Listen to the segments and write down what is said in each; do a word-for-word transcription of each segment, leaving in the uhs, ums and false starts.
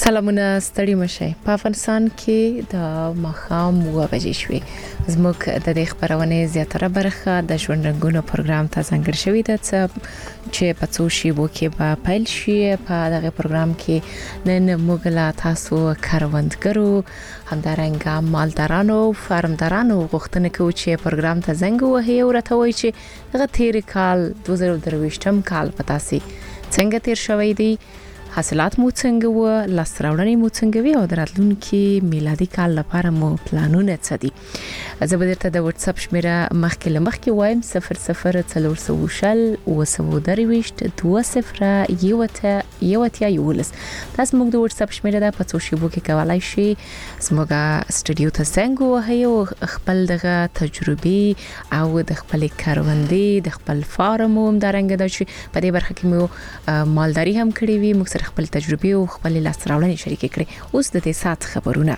سلامونه ستړي مشه په افغانستان کې د مخام و بجې شوې زموږ د دې خبرونه زیاتره برخه د ژوند رنگونو پروګرام ته ځانګړی شوی دی چې په څو شیبو کې به پیل شي. په دغه پروګرام کې نن موږ لا تاسو کاروندګرو همدارنګه مالدارانو فارمدارانو غوښتنه کوي چې پروګرام ته زنګ وهي او راته وایي چې دغه تیر کال دوه زره درویشتم کال پتا سي څنګه تیر شوی دی، حاصلات مو څنګه و، لاسراوړنې مو څنګه وي او دراتلونکي میلادي کال لپاره مو پلانونه څه دي. زه به درته د واتس اپ شمیره مخکې لمخکې وایم صفر صفر څلور سوه شل اوه سوه درویشت دوه صفر یو ته یو ته یولس. تاسو موږ د واتس اپ شمیره د پڅو شیبو کې کولای شي زموږ سټوډیو ته څنګه وهي او خپل دغه تجربه او د خپل کاروندې د خپل فارم هم درنګ د شي په دې برخه کې مو مالداري هم کړې وي، موږ خپل تجربه او خپل لاسراوړنې شریک کړي. اوس د دې سات خبرونه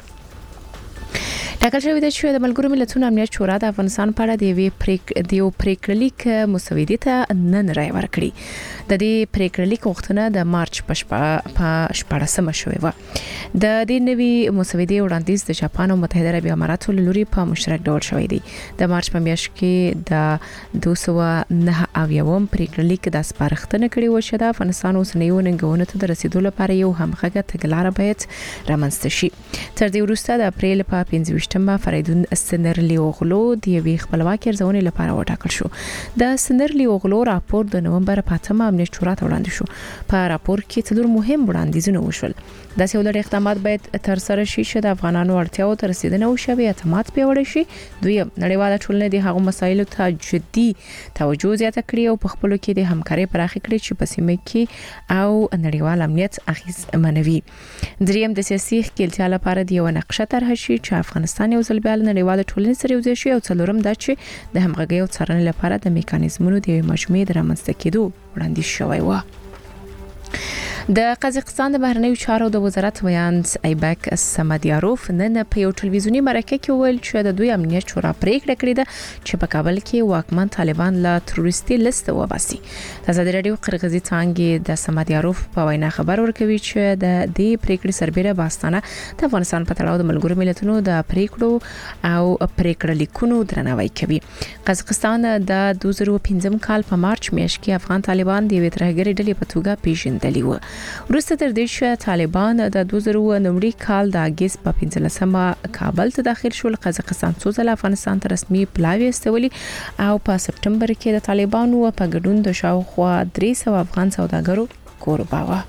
ټاکل شوی دی چې د ملګرو ملتونو امنیت شورا د افغانستان په اړه د یو پریک دیو پریکړلیک مسودې ته نن رای ورکړي. د دې پریکړلیک وختونه د مارچ په شپږمه شوې و. د دې نوي مسودې وړاندیز د جاپان او متحده عربي اماراتو لوري په مشترک ډول شوی دی. د مارچ په میاشت کې د دوه سوه نه اویاوم پریکړلیک د سپارښتنه کړې و چې د افغانستان اوسنیو ننګونو ته د رسیدو لپاره یو همغږه تګلاره باید رامنځته شي. تر دې وروسته د اپریل په پنځه شتمه فریدون سنرلی اوغلو د یوې خپلواکۍ ارزونې لپاره وټاکل شو. د سنرلی اوغلو راپور د نومبر په اتمه امنیت شورا ته وړاندې شو. په راپور کې څلور مهم وړاندیزونه وشول. د سیولر اقدامات باید تر سره شي چې د افغانانو اړتیاو ته رسیدنه وشي، اعتماد پیاوړی شي. دویم، نړیواله ټولنه د هغو مسایلو ته جدي توجه زیاته کړي او په خپلو کې د همکارۍ پراخه کړي چې په سیمه کې او نړیوال امنیت اخیز منوي. دریم، د سیاسي ښکېلتیا لپاره د یو نقشه طرح شي چې افغانستان یو ځل بیا نړیواله ټولنې سره یوځای شي. او څلورم دا چې د همغږۍ او څارنې لپاره د میکانیزمونو د مجموعې د رامنځته کېدو وړاندیز شوی و. د قزاقستان د بهرنیو چارو د وزارت ویاند ایبک سمدیاروف نن په یو ټلویزیونی مرکه کې ویل چې د دوی امنیت شورا پریکړه کړې ده چې په کابل کې واکمن طالبان له تروریستي لیست وباسي. د ازادي راډیو قرغیزي څانګې د سمدیاروف په وینا خبر ورکوي چې د دې پریکړې سربېره باستانه د افغانستان په تړاو د ملګرو ملتونو د پریکړو او پریکړه لیکونو درناوی کوي. قزاقستان د دوه زره پنځم کال په مارچ میاشت کې افغان طالبان د یوې ترهګرې ډلې په توګه پیژندلي و. وروسته تر دې چې طالبان د دوه زره نوي کال د اگست په پنځلسمه کابل ته داخل شول، قزاقستان څو ځله افغانستان ته رسمي پلاوی استولي او په سپټمبر کې د طالبانو په ګډون د شاوخوا درې سوه افغان سوداګرو کوربه و.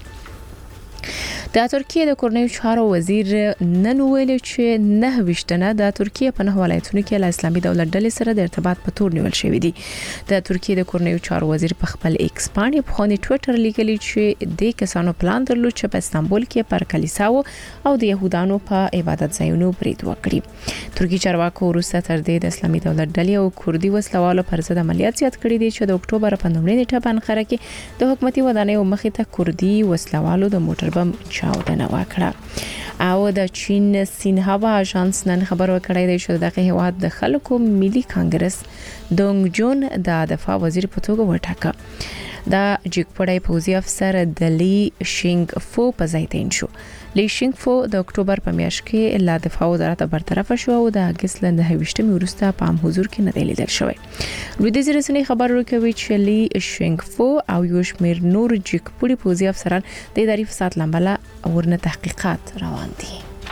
د ترکیه د کورنیو چارو وزیر نن ویل چې نه وشتنه د ترکیه په نه ولایتونو کې له اسلامي دولت ډلې سره د ارتباط په تور نیول شوې دي. د ترکیه د کورنیو چارو وزیر په خپل ایکس باندې په خوني ټوئیټر لیکلی چې د کسانو پلان درلود چې په استانبول کې پر کلیساو او د يهودانو په عبادت ځایونو برید وکړي. ترکیه چارواکو وروسته تر دې د اسلامي دولت ډلې او کوردي وسلوالو پر ضد عملیات زیات کړي دي چې د اکتوبر په نومړۍ نیټه په انقره کې د حکومتي ودانیو مخې ته کوردي وسلوالو د موټر بم چاودنه وکړه. او د چین سینهوا اژانس نن خبر ورکړی دی چې دغه هیواد د خلکو ملي کانګرس دونګ جون د دفاع وزیر په توګه وټاکه. دا جګپړی پوځي افسر د لی شینګ فو په ځای تعین شو. لی شینګ فو د اکتوبر په میاشت کې له دفاع وزارت برطرف شو او د اگست له نهه ویشتمې وروسته په عام حضور کې نه دی لیدل شوی. لویدیځ رسنۍ خبر ورکوي چې لی شینګ فو او یو شمېر نور جګپړي پوځي افسران د اداري فساد لامل ورنه تحقیقات روان دي.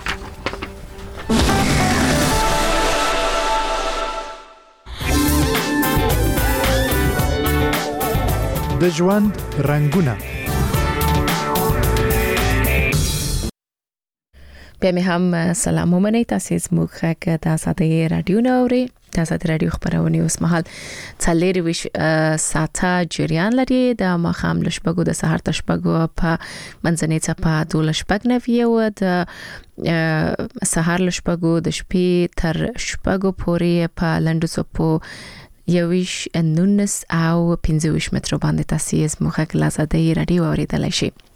د ژوند رنگونه بیا مې هم سلام ومنئ. تاسو زموږ غږ د ازادۍ رادیو نه اورئ. د ازادۍ رادیو خبرونه اوس مهال څلور ویش ساعته جریان لري. د ماښام له شپږو د سهار ته شپږو په منځنۍ څپه دوه شپږ نوي او د سهار له شپږو د شپې تر شپږو پورې په لنډو څپو یویش نونس او پنځه ویش متر باندې تاسو زموږ غږ د ازادۍ رادیو اوریدلای شئ.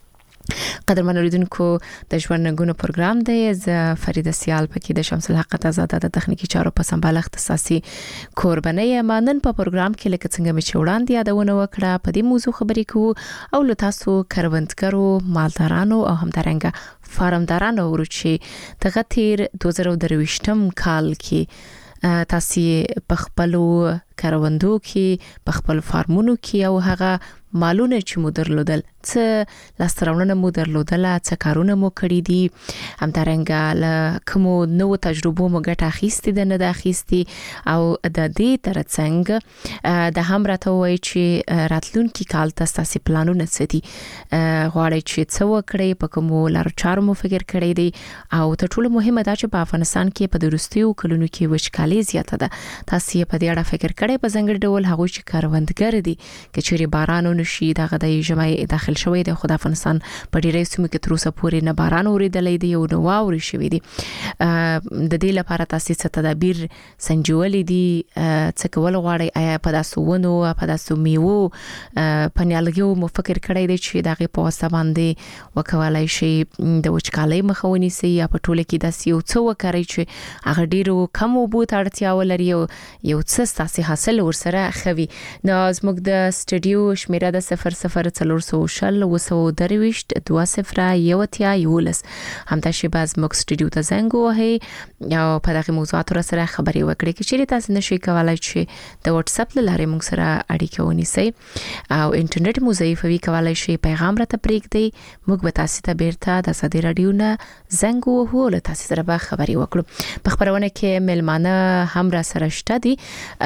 قدرمن اوریدونکو د ژوند رنګونو پروګرام دی ز فریده سیال پکې د شمس الحق آزاد د تخنیکی چارو په سمبال اختصاصي کوربنې مانن په پروګرام کې لکه څنګه مې چوړاندې یادونه وکړه په دې موضوع خبرې کوو او له تاسو کروندګرو مالدارانو او همدارنګه فارمدارانو ورچی د غتیر دوه زره درويشتم کال کې تاسو په خپل کروندو کې په خپل فارمونو کې او هغه مالونه چې مو درلودل څه لاسترونه مو درلودل څه کارونه مو کړی دي همدارنګه ل کومو نو تجربو مو ګټه اخیستې ده نه د اخیستې او د دې ترڅنګ د هم راته وای چې راتلونکي کال تاسو پلانونه څه دي غواړئ چې څه وکړئ په کومو لار چارو مو فکر کړی دي او تر ټولو مهمه دا چې په افغانستان کې په درستیو کلونو کې وچکالي زیاته ده تاسو په دې اړه فکر کړئ په ځنګړي ډول هغه چې کاروندګر دي کچېری باران نشي دغه د جمعي داخل شوی د خدای افغانستان په ډیرې سیمو کې تر اوسه پورې نه باران اوریدلې دی او نو واوري شوی دی د دې لپاره تاسو څه تدابیر سنجولې دي څه کول غواړي آیا په تاسو ونو په تاسو میوه په نیالګیو مو فکر کړی دی چې دغه په واسطه باندې وکولای شي د وچکالۍ مخاوني سي یا په ټوله کې د سیو څو وکړي چې هغه ډیرو کم وبو تړتیا ولري یو څه تاسو حاصل ورسره خوي نو زموږ د سټډیو شمیره د صفر صفر څلور سو شل وسو درويشت دوه صفر یو تیا یولس همدا شی باز مکس سټډیو ته زنګ وهي او په دغه موضوعات سره خبري وکړي چې تاسو نشئ کولای چې د واتس اپ لاره موږ سره اړیکه ونیسئ او انټرنیټ مو ضعیفوي کولای شي پیغام راته پرېږدئ موږ به تاسو ته بیرته د ساده رادیو نه زنګ وهو له تاسو سره به خبري وکړو په خبرونه کې ملمانه هم را سره شته دي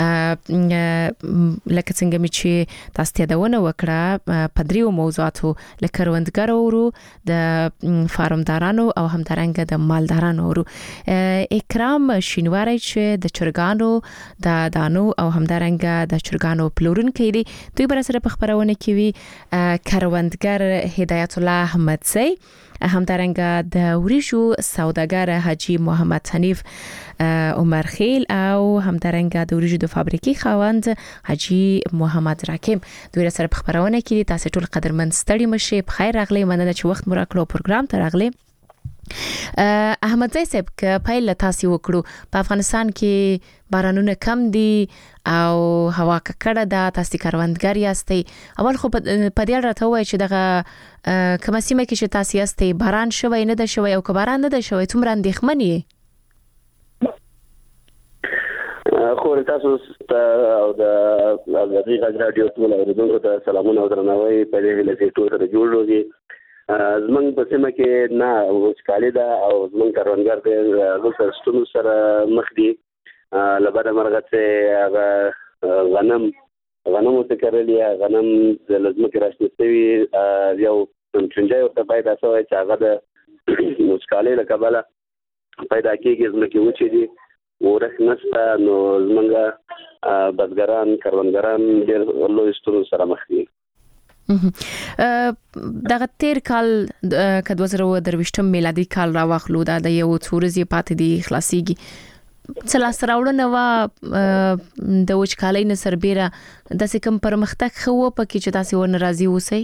لکه څنګه چې تاسو ته دونه وکړه په دریو موضوعاتو لکه کروندګرو ورو د فارمدارانو او همدارنګه د مالدارانو ورو اکرام شینواری چې د چرګانو د دانو او همدارنګه د چرګانو پلورونکي دي دوی بر سره په خبرونه کې وی کروندګر هدایت الله احمدزی همدارنګه د وریجو سوداګر حاجی محمد حنیف عمر خیل او همدارنګه د وریجو د فابریکې خاوند حاجی محمد راکم دوی سره په خبرونه کې تاسو ټول قدرمن ستړي مشه په خیر راغلی مننه چې وخت مو راکړو پروګرام ته راغلی احمد زی صاحب ک پایله تاسو وکړو په افغانستان کې بارانونه کم دي او هوا ککړه ده تاسو کاروندګر یاستئ اول خو په دې اړه ته وایي چې دغه کومه سیمه کې چې تاسو یاستئ باران شوی نه ده شوی او که باران نه ده شوی څومره اندېښمن یې خو تاسو او د غږ رادیو ټول اوریدونکو ته سلامونه او درناوی په دې ویل چې ټول سره جوړ وي زمونږ په سیمه کې نه وچکالي ده او زمونږ کاروندګر د لوسر ستونو سره مخ دي لبدا مرغه چې هغه غنم غنم څه کړلی غنم د لازمه کې راشي چې یو څنګه ورته پیدا شوی چې هغه د وچکالي له کبله پیدا کیږي زموږ وچې دي ورخ نشته نو زمونږ بزګران کاروندګران ډېر لوی ستونو سره مخ دي دغه تیر کال که دوه زره درويشتم میلادي کال را واخلو دا د یو څورزي پاتې دي خلاصيږي څلا سراوړنه وا د وچکالۍ نه سربېره د سکم پرمختګ خو پکې چې تاسو ور ناراضي اوسئ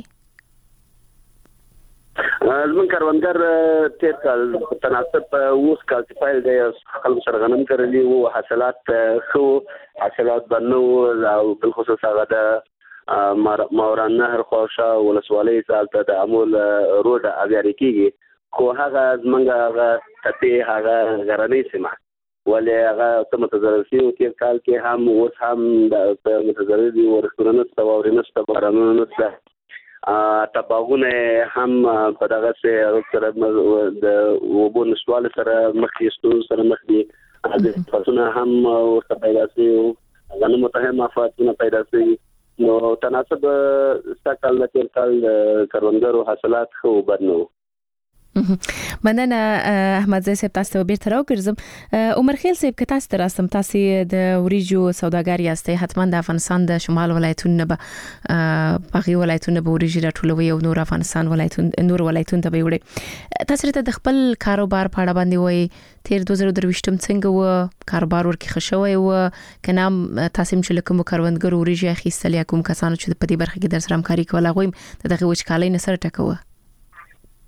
زمون کاروندګر تیر کال تناسب اوس کال چې فایل دی خلک سره غنم کړلی او حاصلات خو حاصلات بنو او بل خصوص هغه د ماوران نهر خوښه ولسوالۍ سالته د امول روډ اغیاري کیږي خو هغه زمونږ هغه تپې هغه غرنۍ سیمه ولې هغه ته متضرر شي او تیر کال کې هم اوس هم د متضرر دي ورښتونه ستووري نشته بارانونه نشته تباغونه هم په دغه سره د وبو نشوال سره مخ کېستو سره مخ دي د فصلونه هم ورته پیدا شي غنمو ته هم افاتونه پیدا شي نو تناسب سکل د تیر کال کروندګرو حاصلات خو بدنو مننه احمد زی صاحب تاسو به تر راګرځم عمر خیل صاحب که تاسو تراسم تاسو د وریجو سوداګر یاستئ حتما د افغانستان د شمال ولایتونو به باغی ولایتونو به وریجې راټولوي او نور افغانستان ولایتونو نور ولایتونو ته به وړي تاسو ته د خپل کاروبار په اړه باندې وایي تیر دوه زره درويشتم څنګه و کاروبار ورکی خښوي و کنه تاسو چې لکه مو کاروندګر وریجې اخیستل یا کوم کسانو چې په دې برخه کې در سره همکاري کوله غویم دغه وچکالۍ نه سره ټکوه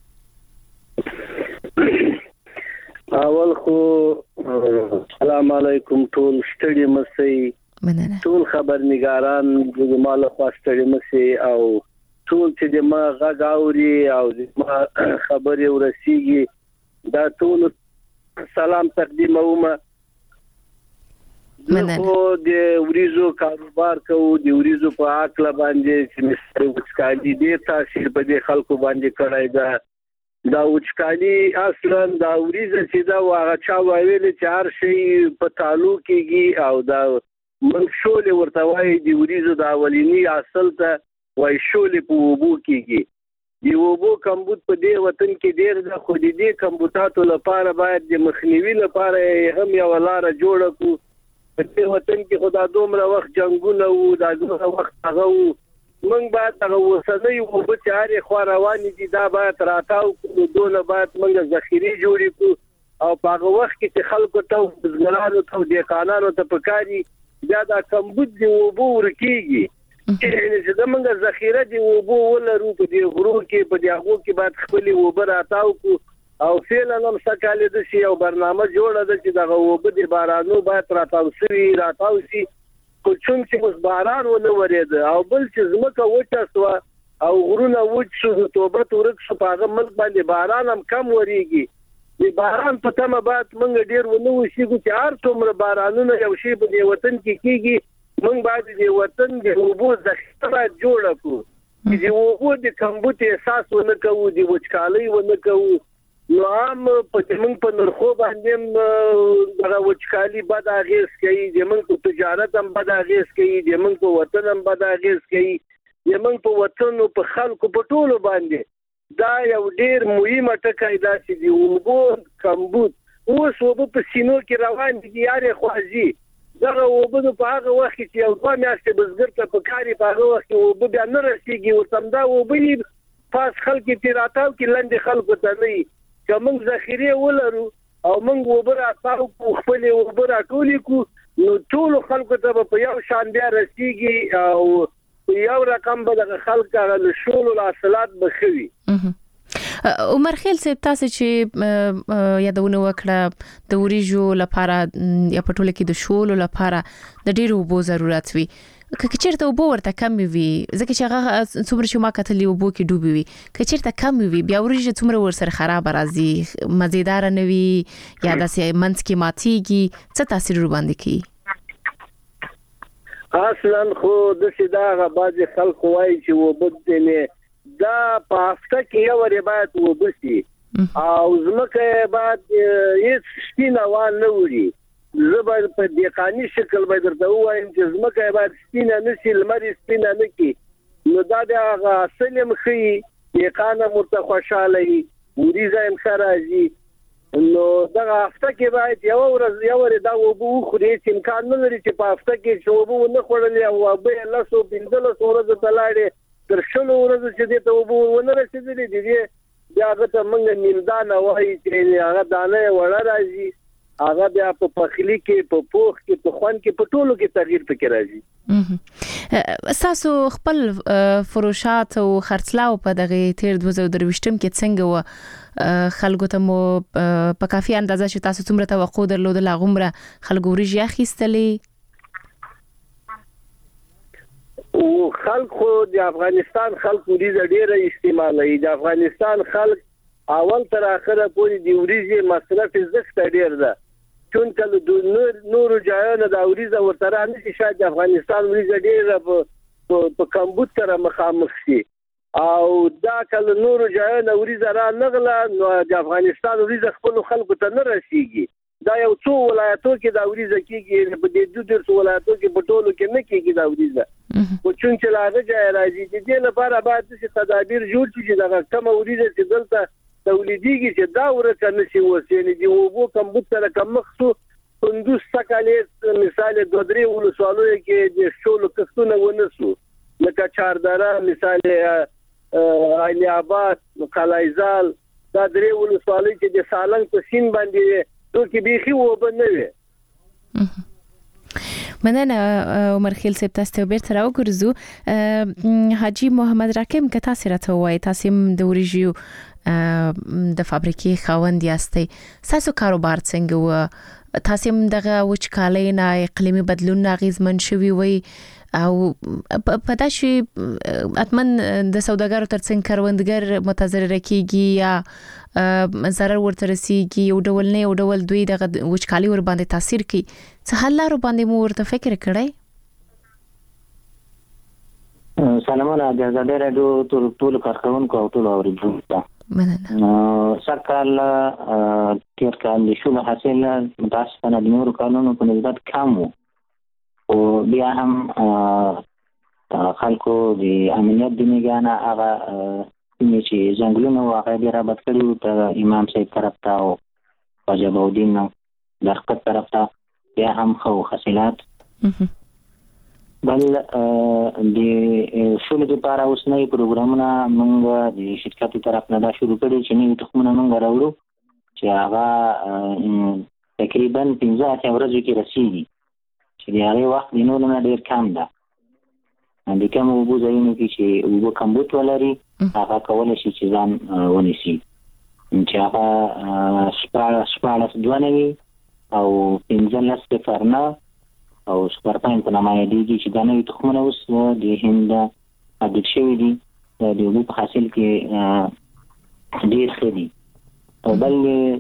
اول خو السلام علیکم ټول ستړي مسئ مننه ټول خبرنګاران د مال خو ستړي مسئ او ټول چې د ما غاوري او د ما خبري ورسیږي دا ټول سلام تقدیموم. مننه خو د وریزو کاروبار کوو د وریزو په عقل باندې چې مستر وچکالي دې تاثیر په دې خلکو باندې کړای دا دا وچکالي اصلا دا وریزه چې دا واغه چا ویل چې هر شي په تعلق کېږي او دا منشول ورته وایي د وریزو د اولینی اصل ته وای شولې په وبو کېږي. د وبو کمبود په دې وطن کې ډېر د خو دې کمبوتاتو لپاره باید د مخنیوي لپاره هم یو لار جوړ کړو. په دې وطن کې خدا دومره وخت جنگونه وو دا دومره وخت هغه وو موږ باید هغه وسنۍ وبو چې هرې خوا روانې دي دا باید راتاو کړو دونه باید موږ ذخیرې جوړې کړو او په هغه وخت کې چې خلکو ته بزګرانو ته دهقانانو ته پکاري بیا دا کمبود د وبو ورکېږي چې دا موږ ذخیره د وبو ولرو په دې غرو کې په دې هغو کې باید خپلې وبه راتاو کړو او فعلا هم سکاله د شي او برنامه جوړه ده چې دغه وبه د بارانو باید راتاو شي راتاو شي خو چون چې اوس باران ونه ورېده او بل چې ځمکه وچه سوه او غرونه وچ شو توبه ورک شو په هغه ملک باندې باران هم کم ورېږي د باران په تمه باید موږ ډېر ونه وشیږو چې هر څومره بارانونه یو شی په دې وطن کې کېږي موږ باید د وطن د اوبو ذخیره باید جوړه کړو چې د اوبو د کمبود احساس ونه کوو د وچکالۍ ونه کوو نو هم په موږ په نرخو باندې دغه وچکالي بد اغېز کوي د موږ په تجارت هم بد اغېز کوي د موږ په وطن هم بد اغېز کوي د موږ په وطن او په خلکو په ټولو باندې دا یو ډېر مهمه ټکی دا چې د اوبو کمبود اوس اوبه په سینو کې روان دي یارې خوځي دغه اوبه په هغه وخت چې یو دوه میاشتې بزګر ته پکاري په هغه وخت کې اوبه بیا نه رسیږي ورته همدا اوبه پاس خلک یې راتاو کې لاندې خلکو ته نه وي که موږ ذخیرې ولرو او موږ اوبه راتاو کړو خپلې اوبه راټولې کړو نو ټولو خلکو ته به په یو شان بیا رسیږي او په یو رقم به دغه خلک هغه له شولو حاصلات به ښه وي. عمر خیل صاحب تاسو چې یادونه وکړه د وریجو لپاره یا په ټوله کې د شولو لپاره د ډېرو اوبو ضرورت وي که چیرته اوبه ورته کم وي ځکه چې هغه څومره چې ما کتلې اوبو کې ډوبې وي که چیرته کم وي بیا وریجې څومره ورسره خراب راځي مزیدار نه وي یا داسې منځ کې ماتېږي څه تاثیر ورباندې کوي؟ اصلا خو داسې دا هغه بعضې خلک وایي چې اوبه دې دا په هفته کې یو وری باید اوبه شي او ځمکه باید هیڅ سپین هوا نه وړي. زه باید په دهقاني شکل باید درته ووایم چې ځمکه باید سپینه نه شي لمر یې سپینه نه کړي نو دا د هغه اصل هم ښیي دهقان هم ورته خوشحاله وي وریځه هم ښه راځي نو دغه هفته کې باید یوه ورځ یو وری دا اوبه وخوري هېڅ امکان نه لري چې په هفته کې چې اوبه ونه خوړلې او اوبه یې لسو پنځلسو ورځو ته لاړې تر شلو ورځو چې دې ته اوبه ونه رسېدلې د دې بیا هغه ته موږ نیمدانه وایي چې هغه دانه یې وړه راځي هغه بیا په پخلي کې په پوخ کې په خوند کې په ټولو کې تغییر پکې راځي. تاسو خپل فروشات او خرڅلاو په دغه تیر دوه زره درویشتم کې څنګه و خلکو ته مو په کافي اندازه چې تاسو څومره توقع درلودل هغومره خلکو وریجې اخیستلې؟ او خلک خو د افغانستان خلک وریجه ډیره استعمالوي د افغانستان خلک اول تر اخره پورې د وریجې مصرف زښته ډیر ده چون کله د نورو ځایونو د وریجه ورته رانشي شاید د افغانستان وریجه ډیره په کمبود سره مخامخ شي او دا کله نورو ځایونو وریجه را نغله نو د افغانستان وریجه خپل خلکو ته نه رسیږي دا یو څو ولایتو کې دا وریجه کېږي په دې دوه درس ولایتو کې په ټولو کې نه کېږي دا وریجه خو چون چې لا هغه ځای راځي د دې لپاره باید څه تدابیر جوړ شي چې دغه کمه وریجه چې دلته تولیدېږي چې دا ورته نه شي اوس یعنې د اوبو کمبود سره کمښت شو کندوز سږکال مثال دوه درې ولسوالیو کې د شولو کښتونه ونه شو لکه چاردره مثال علی آباد قلعه‌زال دا درې ولسوالۍ چې د سالنګ په سیند باندې دوی کې بیخي اوبه نه وي. مننه عمر خیل صاحب، تاسو ته بیرته راوګرځو. حاجی محمد راکم که تاسو راته وایي، تاسو د وریجو د فابریکې خاوند یاستئ، تاسو کاروبار څنګه و؟ تاسو دغه وچکالۍ نه اقلیمي بدلون اغیزمن شوي وي او په داسې اتمن د سوداګرو ترڅنګ کروندګر متضرر کیږي یا ضرر ورته رسیږي، یو ډول نه یو ډول دوی دغه وچکالي ور باندې تاثیر کوي. څه حل لارو باندې مو ورته فکر کړی؟ سلامونه د آزادۍ راډیو ټول کارکونکو او ټول اوریدونکو. مننه. سرکال تیر کال د شوله حاصل متاسفانه د نورو کالونو په نسبت کم و، او بیا هم خلکو د امنیت د نگانه هغه چې ځنګلونه و هغه بیا رابط کړي ته امام صاحب طرف ته او خواجه بهاءالدین درقد طرف ته بیا هم ښه حاصلات. بل د شولو لپاره اوس نوي پروګرامونه موږ د شرکت طرف نه دا شروع کړي چې نوي تخمونه موږ راوړو چې هغه تقریبا پنځه اتیا ورځو کې رسیږي، چې د هغې وخت د نورو نه ډېر کم ده. د کم اوبو ځایونو کې چې اوبه کمبود ولري هغه کولی شي چې ځان ونیسي، چې هغه شپاړس دوه نوي او پنځلس صفر نه او سپر پاین په نامه یادېږي، چې دا نوي تخمونه اوس د هند اپډیټ شوي دي، د اوبو په حاصل کې ډېر ښه دي. او بل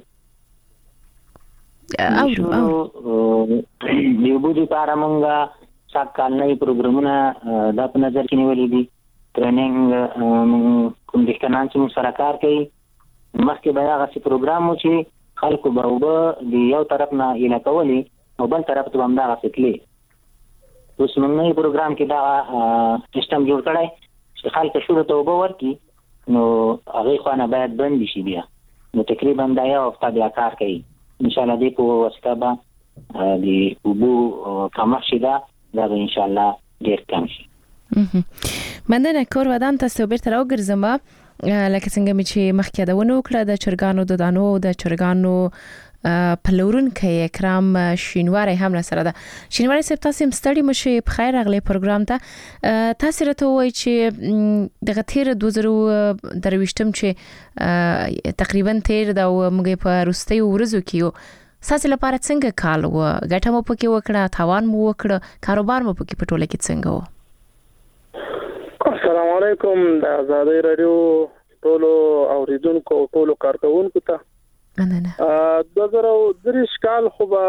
د اوبو دپاره موږ سږ کال نوي پروګرامونه دا په نظر کې نیولي دي. ټریننګ کوم دهقانان چې موږ سره کار کوي، مخکې به هغسې پروګرام و چې خلکو به اوبه د یو طرف نه ایله کولې او بل طرف ته به همدغسې تلې. اوس موږ نوي پروګرام کې دغه سیسټم جوړ کړی چې خلک شورو ته اوبه ورکړي، نو هغې خوا نه باید بندې شي بیا، نو تقریبا دا یو هفته بیا کار کوي. انشاءالله دې په واسطه به د اوبو کمښت چې ده دا به انشاءالله ډېر کم شي. مننه. کور ودان تاسو بیرته راوګرځم. لکه څنګه مې چې مخکې یادونه وکړه د چرګانو د دانو د چرګانو پلورونکی اکرام شینواری هم سره ده. شینواری صاحب، تاسو هم ستړي مشئ، په خیر راغلی پروګرام ته. تاسو راته وایئ چې دغه تیر دوه زره درویشتم چې تقریبا تیر دا موږ په وروستیو ورځو کې یو، ستاسو لپاره څنګه کال و؟ ګټه مو پکې وکړه، تاوان مو وکړه، کاروبار مو پکې په ټوله کې څنګه و؟ السلام علیکم. د آزادۍ راډیو ټولو اوریدونکو او ټولو کارکونکو ته مننه. دوه زره دېرش کال خو به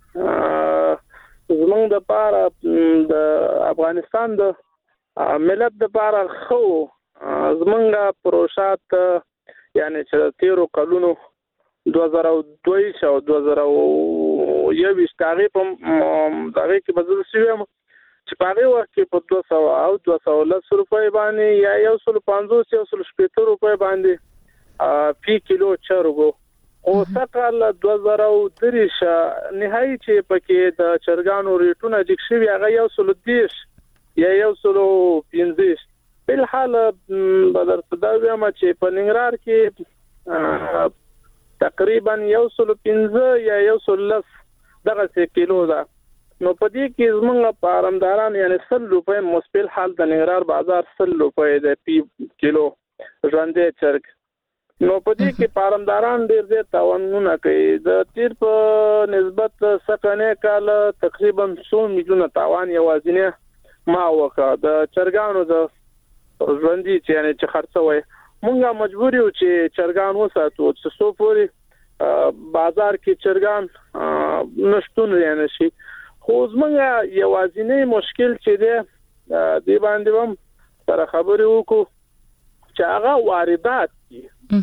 زموږ دپاره د افغانستان د ملت دپاره ښه و. زموږ پروژات یعنې چې تیرو کلونو دوه زره دوه او دوه زره یوویشت هغې په هغې کې به زه شوی یم چې په هغې وخت کې په دوه سوه او دوه سوه لس روپۍ باندې یا یو سلو پنځوس یو سلو شپېته روپۍ باندې فی کیلو چرګ و. او سږکال دوه زره دېرش نهایي چې پکې د چرګانو ریټونه جګ شوي هغه یو سلو دېرش یا یو سلو پنځه. فلحال به درته دا ووایم چې په ننګرهار کې تقریبا یو سلو پنځه یا یو سلو لس دغسې کیلو ده. نو په دې کې زموږ په ارامداران یعنې سل روپۍ مصبل حال د ننګرهار بازار سل روپۍ دی پی کیلو ژوندی چرګ. نو په دې کې په ارامداران ډېر زیات تاوانونه کوي. د تیر په نسبت سږنی کال تقریبا څو میلیونه تاوان یوازینی ما وکړه د چرګانو د ژوندي چې یعنې چې خرڅوی. موږ مجبور یو چې چرګان وساتو چې څو پورې بازار کې چرګان نشتون یعنې شي. خو زموږ یوازینی مشکل چې دی دې باندې هم سره خبرې وکړو چې هغه واردات دي.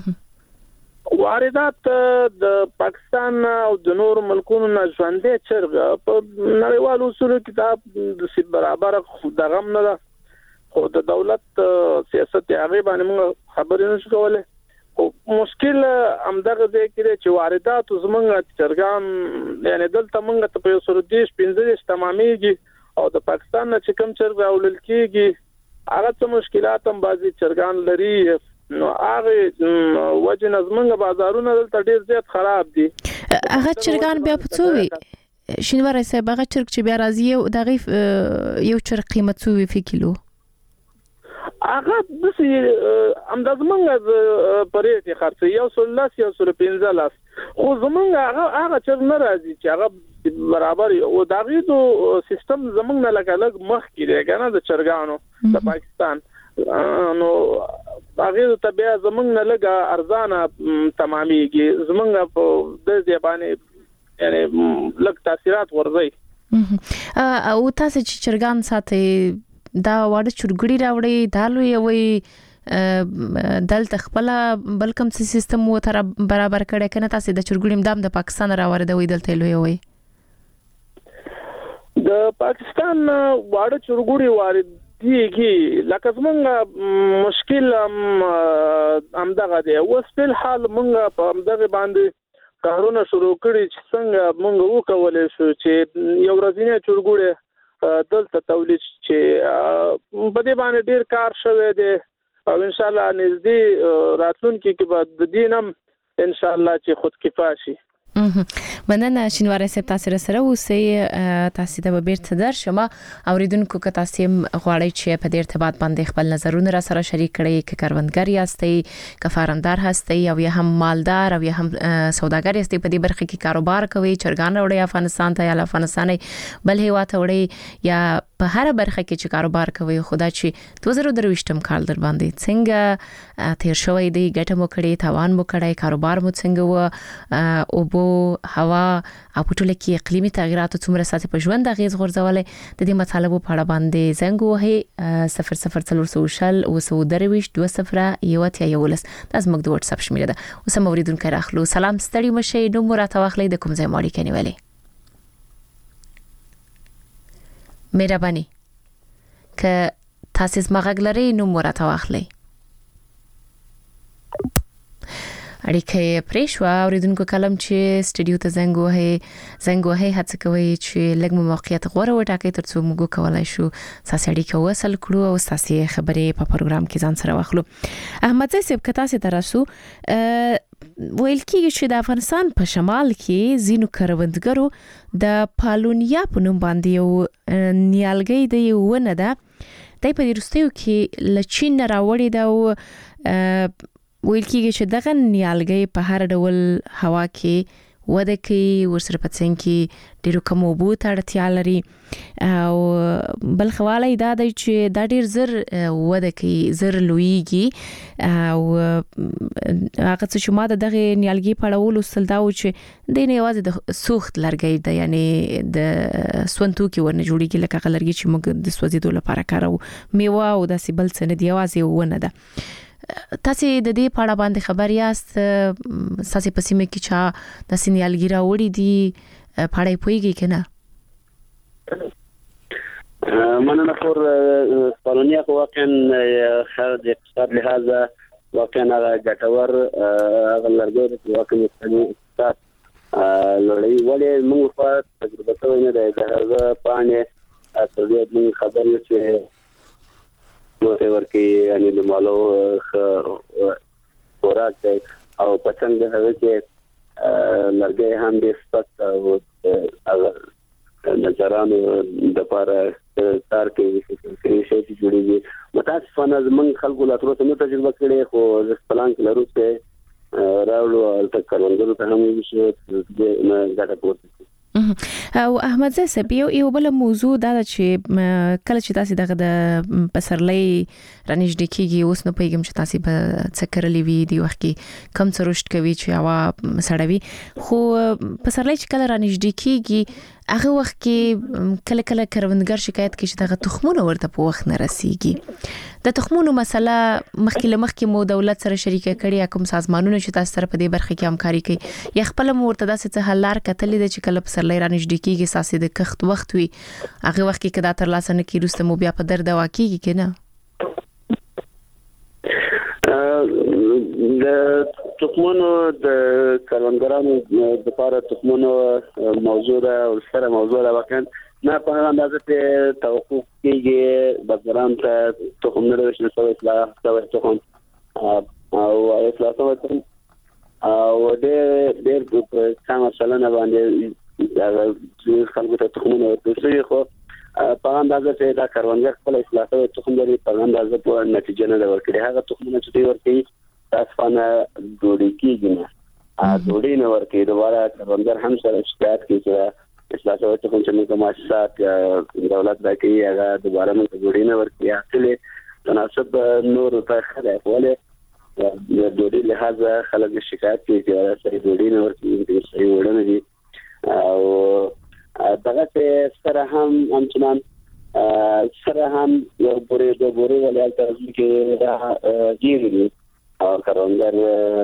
واردات د پاکستان او د نورو ملکونو نه ژوندی چرګ په نړیوالو اصولو کې دا د برابر دغه هم نه ده، خو د دولت سیاست هغې باندې موږ خبرې نشو کولی. خو مشکل همدغه ځای کې دی چې وارداتو زموږ چرګان یعنې دلته موږ ته په یو سلو دېرش پنځه دېرش تمامېږي او د پاکستان نه چې کوم چرګ راوړل کېږي هغه څه مشکلات هم بعضې چرګان لري. نو هغې وجې نه زموږ بازارونه دلته ډېر زیات خراب دي. هغه چرګان بیا په څو وي شینواری صاحب هغه چرګ چې بیا راځي او دغه یو چرګ قیمت څو وی کیلو هغه د سې انداز مونږ پرېټي خرڅ یو سلاس یو سل پنځه خو زمونږ هغه هغه چر نه راځي چې هغه برابر او دغه دو سیستم زمونږ نه لګلګ مخ کیږي کنه د چرګانو د پاکستان نو هغه ته بیا زمونږ نه لګه ارزانه تمامېږي زمونږ په د دې باندې یعنی لږ تاثیرات ورځي او تاسو چې چرګان ساتي دا واړه چرګړي راوړي دالو یوي دلته خپل بلکم سیستم و تر برابر کړي کنه تاسو د چرګړي مدام د پاکستان راوړدوي دلته لوي د پاکستان واړه چرګړي وارد دیږي لکه زمونږ مشکل هم دغه دی اوس په حال مونږ په دغه باندې کارونه شروع کړی چې څنګه مونږ وکولای شو چې یو ورځنی چرګړي دلته تولید چې په دې باندې ډیر کار شوی دی او ان شاء الله نږدې راتلونکي کې به د دینم ان شاء الله چې خود کفایه شي مننه شینواری صاحب تاسو سره اوسئ تاسو ته به بیرته درشم اوریدونکو که تاسو غواړئ چې په دې ارتباط باندې خپل نظرونه را سره شریک کړئ که کاروانګر یاستئ که فارمدار هستئ او یا هم مالدار او یا هم سوداګر یاستئ په دې برخه کې کاروبار کوئ چرګان وړئ افغانستان ته یا افغانستان بل هیواد ته وړئ یا په هر برخه کې چې کاروبار کوي خدا چې دوه زره درویشتم کال در باندې څنګه تیر شوی دی ګټه مو کړې تاوان مو کړی کاروبار مو څنګه و او بو هوا او په ټوله کې اقلیمي تغیرات څومره ساتي په ژوند غیز غورځولې د دې مطالبو په اړه باندې زنګ وهي صفر صفر څلور سوشل او سو درويش دوه صفر یو اتیا یولس د زموږ د واتس اپ شمیره ده اوس هم اوریدونکو راخلو سلام ستړي مشه نو مراته واخلې د کوم ځای ماړي کني ویلې مهرباني که تاسو زمغږ لري نو مراته واخلې اړیکه پریښوا اوریدونکو کلم چې سټډیو ته زنګ وهي زنګ وهي هڅه کوي چې لږ موقعیت غوړه وټاکي ترڅو موږ کولای شو ساسي اړیکه وصل کړو او ساسي خبرې په پروګرام کې ځان سره واخلو احمد صاحب کتا سي ترسو ویل کېږي چې د افغانستان په شمال کې زینو کروندګرو د پالونیا په نوم باندې یو نیالګي دی ونه ده دای په روستیو کې لچین راوړی دا ویل کېږي چې دغه نیالګي په هر ډول هوا کې وده کوي ورسره په څنګ کې ډیرو کوم اوبو ته اړتیا لري او بل خواله دا دی چې دا ډیر زر وده کوي زر لویږي او هغه چې ما دغه نیالګي په اړه ولوستل دا و چې د نه یوازې د سوخت لرګي د یعنی د سونتو کې ورنه جوړیږي لکه لرګي چې موږ د سوځیدو لپاره کارو میوه او د سیبل څه نه دی یوازې ونه ده تاسو د دې په اړه باندې خبر یاست تاسو په سیمه کې چا د سینیالګي راوړي دي په اړه پوهیږئ کنه مننه فور پالونیا خو واقعا خیر د اقتصاد لحاظه واقعا هغه ګټور هغه لرګي واقعا اقتصاد لړۍ ولې موږ په تجربه څو نه ده هغه پانه تر دې موږ خبر یو چې نو ورکی یعنی د مالو خوراک دی او پسند هغه چې لرګي هم د سپک او نظرانو د لپاره تار کې شي چې جوړیږي متاسفانه زمون خلکو لا تر اوسه نه تجربه کړې خو د پلان کې لرو چې راوړو تل کارونګرو ته هم وشي د نه ګټه پورته او احمد صاحب یو یو بل موضوع دا چې کله چې تاسو دغه د پسرلۍ رانیږدې کیږي اوس نو پیغام چې تاسو په څکرلې وی دی وخت کې کم سرشت کوي چې هوا سړوي خو پسرلۍ چې کله رانیږدې کیږي هغه وخت کې کله کله کروندګر شکایت کوي چې دغه تخمونه ورته په وخت نه رسیږي د تخمونو مسله مخکې لمخکې مو دولت سره شریکه کړي کوم سازمانونه چې تاسو سره په دې برخه کې همکاري کوي یا خپل مرته داسې څه حل لار کتلې چې کله پسرلۍ رانیږدې کیږي ساسې د کښت وخت وي هغه وخت کې کدا تر لاسه نه کیږي مو بیا په درد واکیږي کنه د تخمونو د کروندګرانو د لپاره تخمونو موضوع ده او سره موضوع ده واقعا نه په هغه اندازه ته توقف کیږي بازاران ته تخم نه رسېږي سوي اصلاح سوي تخم او اصلاح سوي تخم او د ډېر څنګه مثلا باندې چې خلکو ته تخمونه ورکړي خو په اندازه چې دا کاروانګر خپل اصلاح ته تخم لري په اندازه په نتیجه نه ورکړي هغه تخمونه چې ورکړي تاسو نه ډوډۍ کېږي نه ا ډوډۍ نه ورکړي دوباره کاروانګر هم سره شکایت کوي چې اصلاح ته تخم چې کوم مؤسسات دولت راکړي هغه دوباره موږ ډوډۍ نه ورکړي اصلي تناسب نور ته خلاف وله د ډوډۍ لحاظه خلک شکایت کوي چې سړي ډوډۍ نه ورکړي چې سړي وړنه دي او دغه سره هم همچنان سره هم یو پورې د بوري ولایت ترڅو کې دا جیري او کارونګر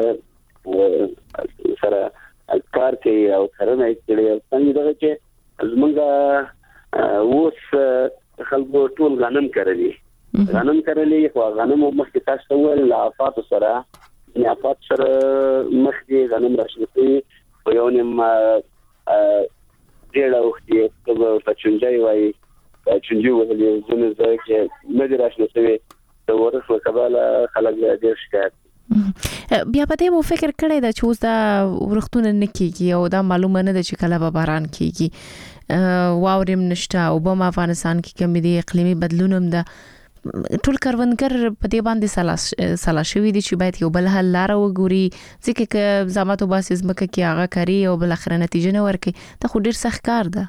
سره کار کوي او کرنه کوي او څنګه دغه چې زمونږ اوس خلکو ټول غنم کوي غنم کرلی خو غنم مخکې تاسو ول لافات سره نه افات سره مخکې غنم راشي په یو نیم ډېر وخت یې په چنجای وای چنجي ولې زونه زه چې نه راشي نو د ورث وکباله خلک ډېر شکایت بیا په دې مو فکر کړی دا چې اوس دا ورختونه نه کیږي او دا معلومه نه ده چې کله به باران کیږي واورم نشته او په افغانستان کې کوم دي اقلیمي بدلون هم ده ټول کاروانګر په دې باندې سلا شوی دي چې باید یو بل حل لار وګوري ځکه چې زماتو باسي زمکه کې هغه کاری او بل اخر نتیجه نه ورکي دا خو ډیر سخت کار ده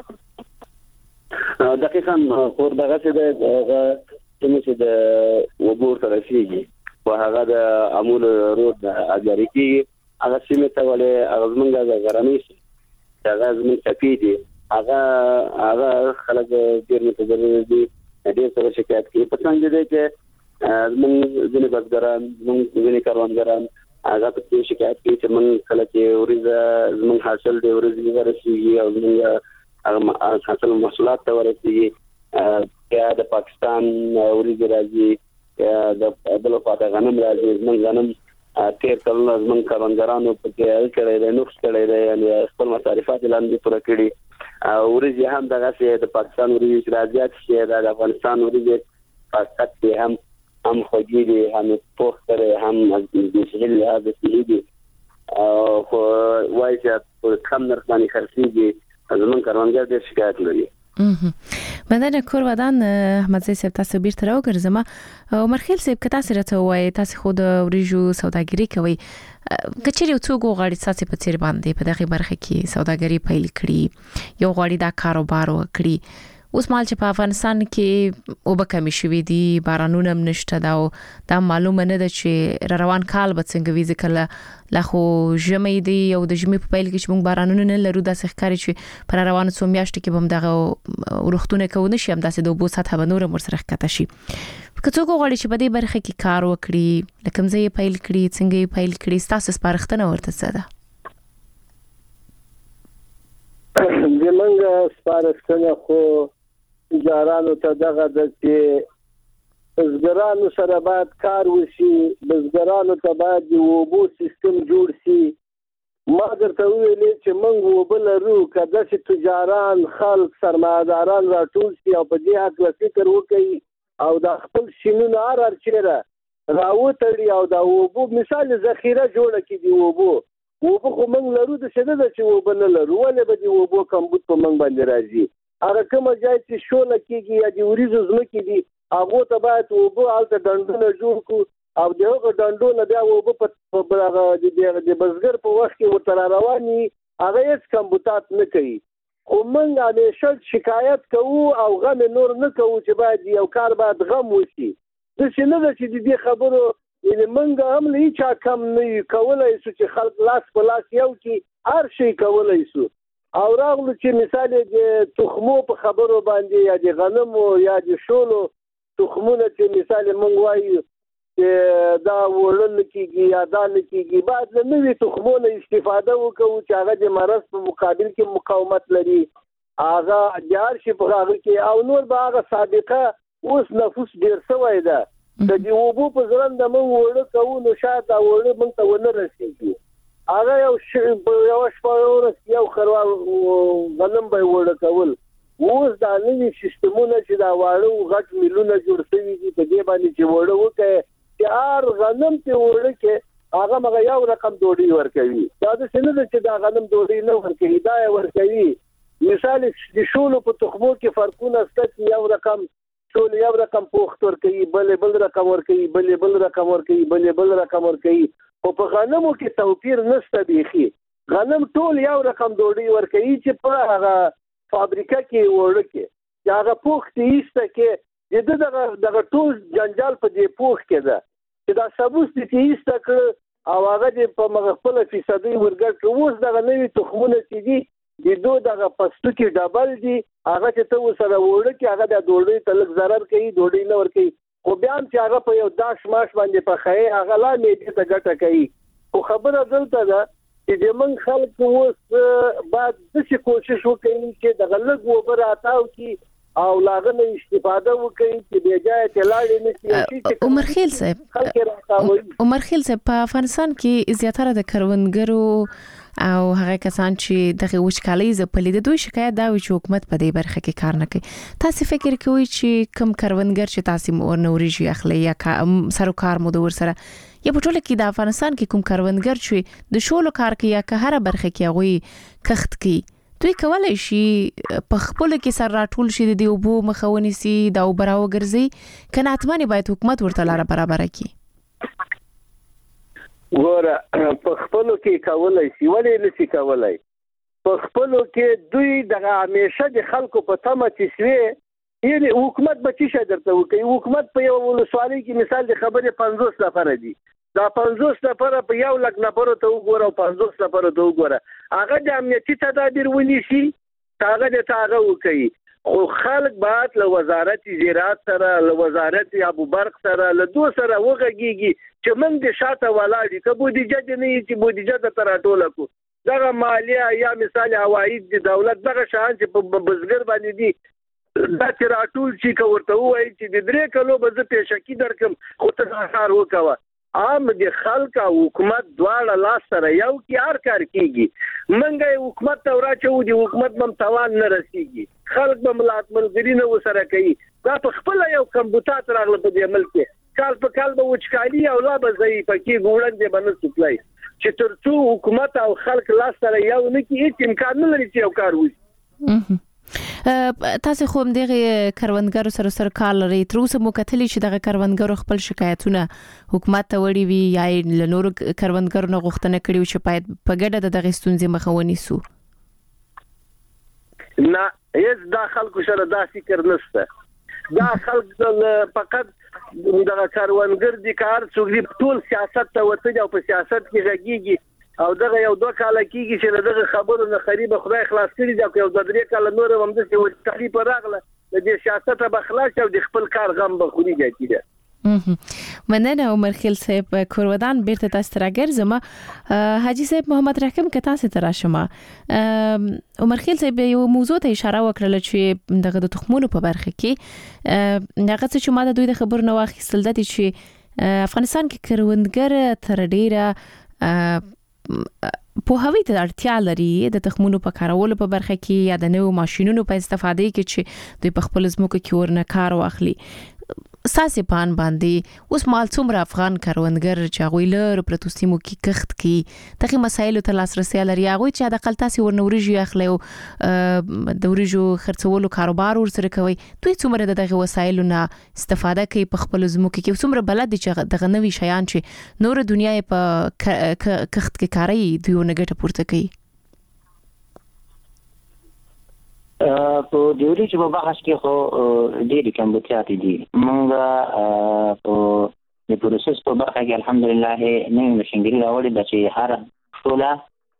دقیقاً خو دغه څه د چې د وګور سره شيږي او هغه د امول رود اجاري کې هغه سیمه ته ولې هغه زمونږه غرامي شي هغه زمونږ سپیدي هغه هغه خلک ډیر متضرر دي ډېر څه شکایت کوي په څنګه دي چې موږ ځینې بزګران موږ ځینې کاروانګران هغه په شکایت کوي چې موږ کله چې ورزه موږ حاصل دی ورزه ورسیږي او موږ هغه حاصل محصولات ته ورسیږي یا د پاکستان ورزه راځي د بل خواته غنم راځي موږ غنم تیر کلونه موږ کاروانګرانو په کې کړی دی نقص کړی دی یعنی خپل مصارفات لاندې پوره کړي او ورزه هم دغه چې د پاکستان ورزه راځي چې د افغانستان ورزه پاکستان کې هم هم خوږی دي هم پوښتره هم د سهیل هغه سهیل او خو وایي چې په کم نرخ باندې خرڅيږي زمون کاروانګر د شکایت لري مدن کور ودان احمد زی صاحب تاسو بیرته راوګرځم عمر خیل صاحب که تاسو راته وایي تاسو خود ورجو سوداګری کوي کچېر یو څوک غواړي تاسو په چیر باندې په دغه برخه کې سوداګری پیل کړي یو غواړي دا کاروبار وکړي اوس مال چې په افغانستان کې او به کمی شوي دي بارانونه هم نشته دا دا معلومه نه ده چې روان کال به څنګه وي ځکه لا خو ژمي دی او د ژمي په پیل کې چې موږ بارانونه نه لرو داسې ښکاري چې پر روان څو میاشتې کې به هم دغه ورختونه کوو نشي هم داسې د اوبو سطحه به نور ورسره ښکته شي که څوک غواړي چې په دې برخه کې کار وکړي لکه ځای پیل کړي څنګه پیل کړي تاسو سپارښتنه ورته څه ده زمونږ سپارښتنه خو تجارانو ته دغه د چې بزګرانو سره باید کار وشي بزګرانو ته باید د اوبو سیستم جوړ شي ما درته ویلې چې موږ اوبه لرو که داسې تجاران خلک سرمایه‌داران راټول شي او په دې هکله فکر وکړي او د خپل شینونه هر هر چیرې راوتړي او د اوبو مثال ذخیره جوړه کړي د اوبو اوبه خو موږ لرو د څه ده چې اوبه نه لرو ولې به د اوبو کمبود په موږ باندې راځي هغه کومه ځای چې شوله کېږي یا د وریځو ځمکې دي هغو ته باید اوبه هلته ډنډونه جوړ کړو او د هغه ډنډونه بیا اوبه په د بزګر په وخت کې ورته را روان وي هغه هېڅ کمبودات نه کوي خو موږ همیشه شکایت کوو او غم نور نه کوو چې باید یو کار باید غم وشي داسې نه ده چې د دې خبرو یعنې موږ هم له هېچا کم نه یو کولی شو چې خلک لاس په لاس یو کړي هر شی کولی شو او راغلو چې مثال د تخمو په خبرو باندې یا د غنمو یا د شولو تخمونه چې مثال موږ وایو چې دا وړل کېږي یا دا نه کېږي باید له نوي تخمونو استفاده وکړو چې هغه د مرض په مقابل کې مقاومت لري هغه جار شي په هغه کې او نور به هغه سابقه اوس نفوس ډېر شوی ده د دې اوبو په ځرنده موږ وړه کوو نو شاید دا وړه موږ ته ونه رسېږي هغه یو یو شپه ورځ یو خروار غنم به وړه کول اوس دا نوي سیستمونه چې دا واړه غټ میلونه جوړ شوي دي په دې باندې چې وړه وکړي چې هر غنم ته وړه کې هغه مغه یو رقم ډوډۍ ورکوي دا د څه نه چې دا غنم ډوډۍ نه ورکوي دا ورکوي مثال د شولو په تخمو کې فرقونه ست یو رقم شول یو رقم پوخت ور کوي بل بل رقم ور کوي بل بل رقم ور کوي بل بل رقم ور کوي او په غنمو کې توپیر نشته بيخي غنم ټول یو رقم ډوډۍ ور کوي چې په هغه فابریکه کې ورکه هغه پوخت ایسته کې د دغه دغه ټول جنجال په دې پوخ کې ده چې دا سبوس دې ایسته کړ او هغه په مغفله فیصدي ورګټ اوس دغه نوې تخمونه چې دي د دوه دغه پستو کې ډبل دي هغه چې ته وسره وړه کې هغه د ډوډۍ تلک zarar کوي ډوډۍ نه ور کوي خو بیا چې هغه په یو داش ماش باندې په خې هغه لا میډي ته ګټه کوي خو خبره دلته ده چې د من خلک اوس بعد د څه کوشش وکړي چې د غلط وبر اتاو کې او لاغه استفاده وکړي چې بیا ځای ته لاړ نه شي. عمر خیل صاحب عمر خیل صاحب په افغانستان کې زیاتره د کروندګرو او هغه کسان چې دغه وچکالۍ زپلې د دوی شکایت دا وي چې حکومت په دې برخه کې کار نه کوي. تاسو فکر کوئ چې کم کروندګر چې تاسو ورنوريږي اخلي یا سروکار مو د ور سره یا په ټوله کې د افغانستان کې کوم کروندګر چې د شولو کار کوي یا که هر برخه کې هغه کخت کوي دوی کولای شي په خپل کې سر راټول شي د اوبو مخاوني سي دا وبراو ګرځي کنه اتمنه باید حکومت ورته لاره برابر کړي. ګوره په خپلو کې کولای شي ولې نشي کولای په خپلو کې دوی دغه همیشه د خلکو په تمه چې شوي یعنی حکومت به چې شه درته وکړي حکومت په یو ولسوالۍ کې مثال د خبرې پنځوس نفر دي دا پنځوس نفر په یو لک نفر ته وګوره او پنځوس نفر ته وګوره هغه د امنیتي تدابیر ونیسي هغه د تاغه وکړي خو خلک بعد له وزارت زراعت سره له وزارت ابو برق سره له دوه سره وغږیږي چې من د شاته ولاړی که بودیجه دې نه چې بودیجه د تراټوله کو دغه مالیه یا مثال عواید د دولت دغه شان چې په بزګر باندې دي دا تراټول چې کوته وای چې د درې کلو به زه پېشکی درکم خو ته کار وکوه عام د خلک او حکومت دواړه لاس سره یو کې هر کار کیږي منګه حکومت ته راچو دی حکومت مم توان نه رسیږي خلک به ملات ملګری نه وسره کوي دا په خپل یو کمبوټات راغله په دې عمل کې کال په کال به وچکالي او لا به ځای پکې ګوړن دې باندې سپلای چې ترڅو حکومت او خلک لاس سره یو نه کې هیڅ امکان نه لري چې یو کار وشي. تاسو خو هم دغه کروندګرو سره سره کار لري تر اوسه مو کتلی چې دغه کروندګرو خپل شکایتونه حکومت ته وړي وي یا له نورو کروندګرو نه غوښتنه کړي چې باید په ګډه دغه ستونزې مخاوني سو نه هیڅ دا خلکو سره دا فکر نشته دا خلک فقط دغه کروندګر دي کار څوګي ټول سیاست ته وته او په سیاست کې غږیږي او دغه یو دوه کال کېږي چې دغه خبرو نه خریبه خدای خلاص کړي دا یو د درې کال نور هم د څه وځي په راغله د دې سیاست به خلاص او د خپل کار غم به خوري کېږي. مننه عمر خیل صاحب کورودان بیرته تاسو ته راګرځم حاجی صاحب محمد رحیم که تاسو ته راشم عمر خیل صاحب یو موضوع ته اشاره وکړه چې دغه د تخمونو په برخه کې دغه څه چې ما د دوی د خبرو نو واخیستل د چې افغانستان کې کروندګر تر ډیره په هوی ته اړتیا لري د تخمونو په کارولو په برخه کې یا د نوو ماشينونو په استفادې کې چې دوی په خپل ځمکو کې ورنه کار واخلي ساسي پان باندې اوس مال څومره افغان کروندګر چې غوي لر پروتوسیمو کې کخت کې دغه مسایلو ته لاسرسي لري هغه چې د قلتاسي ورنوريږي اخلي او د ورجو خرڅولو کاروبار ورسره کوي دوی څومره دغه وسایلو نه استفاده کوي په خپل ځمکو کې څومره بلد چې دغه نوي شیان چې نور دنیا په کخت کې کاری دوی نه ګټه پورته کوي. په دیوري چې په بحث کې خو ډېری کمبوټیات دي موږ په د پروسس په برخه کې الحمدلله نه مشنګری راوړي د چې هر ټوله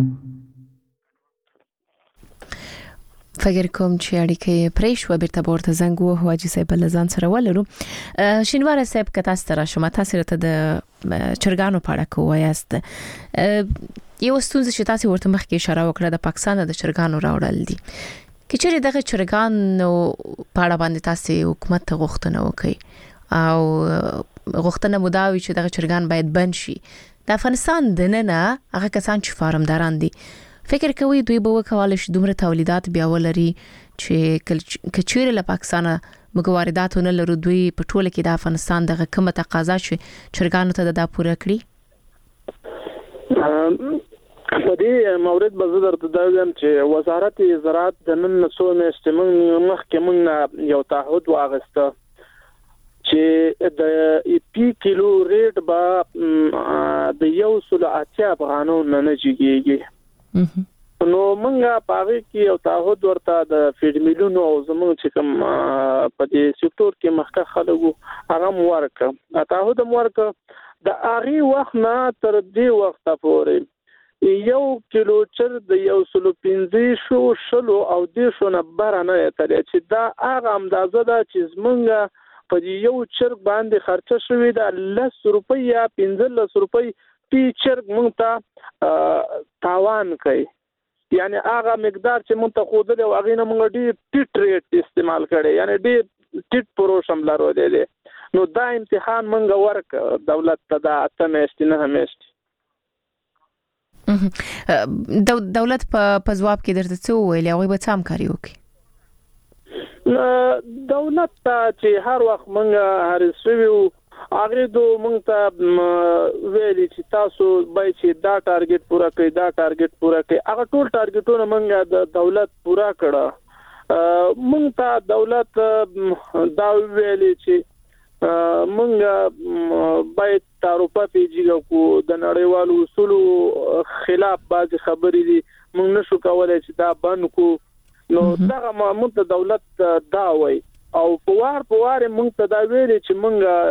فکر کوم چې اړیکې پرې شو بیرته ورته زنګ وو حاجی صاحب لزان سره ولرو شینوار صاحب کته ستاره شما تاسو ته د چرګانو په اړه کویاست یو ستونزه چې تاسو ورته مخکې اشاره وکړه د پاکستان د چرګانو راوړل دي کچېره دغه چرګانو په اړه باندې تاسو حکومت ته غوښتنه وکړي او غوښتنه مداوي چې دغه چرګان باید بند شي د افغانستان د نه هغه کسان چې فارمداران دي فکر کوي دوی به وکولای شي دومره تولیدات بیا ولري چې کچېره له پاکستان موږ وارداتونه لرو دوی په ټوله کې د افغانستان دغه کومه تقاضا چې چرګانو ته د پوره کړی په دې مورد به زه درته دا وایم چې وزارت زراعت د نن څو میاشتې موږ مخکې موږ یو تعهد واغسته چې د پی کیلو ریټ به د یو سل اتیا افغانو نه نه جګیږي. نو موږ په هغه کې یو تعهد ورته د فیډ میلونو او زموږ چې کوم په دې سکتور کې مخکې خلکو هغه ورکه تعهد ورکه د هغه وخت نه تر دې وخت پورې یو کیلو چرګ د یو سلو پنځه شو شلو او د شو نه برانه ترې چې دا هغه اندازه ده چې زمونږ په یو چرګ باندې خرچه شوې ده لس روپۍ یا پنځلس روپۍ پی چرګ مونږ ته تاوان کوي. یعنی هغه مقدار چې مونږ ته خوده او هغه نه مونږ ډېر ټیټ ریټ استعمال کړي یعنی ډېر ټیټ پروشم لرو دی. نو دا امتحان مونږ ورک دولت ته دا اتمشت نه همشت دولت په ځواب کې درته څه ویل او به څه همکاري وکړي؟ دولت ته چې هر وخت مونږ هرڅویو هغه دوه مونږ ته ویلي چې تاسو به چې دا ټارګټ پورا کړئ دا ټارګټ پورا کړئ هغه ټول ټارګټونه مونږ د دولت پورا کړه. مونږ ته دولت دا ویلي چې مونږ باید تعرفه پیجیږو کو د نړیوالو اصولو خلاف بعض خبرې دي مونږ نشو کولای چې دا بند کو. نو دا مونږ ته دولت دا وای او په وار په وار مونږ ته دا ویلي چې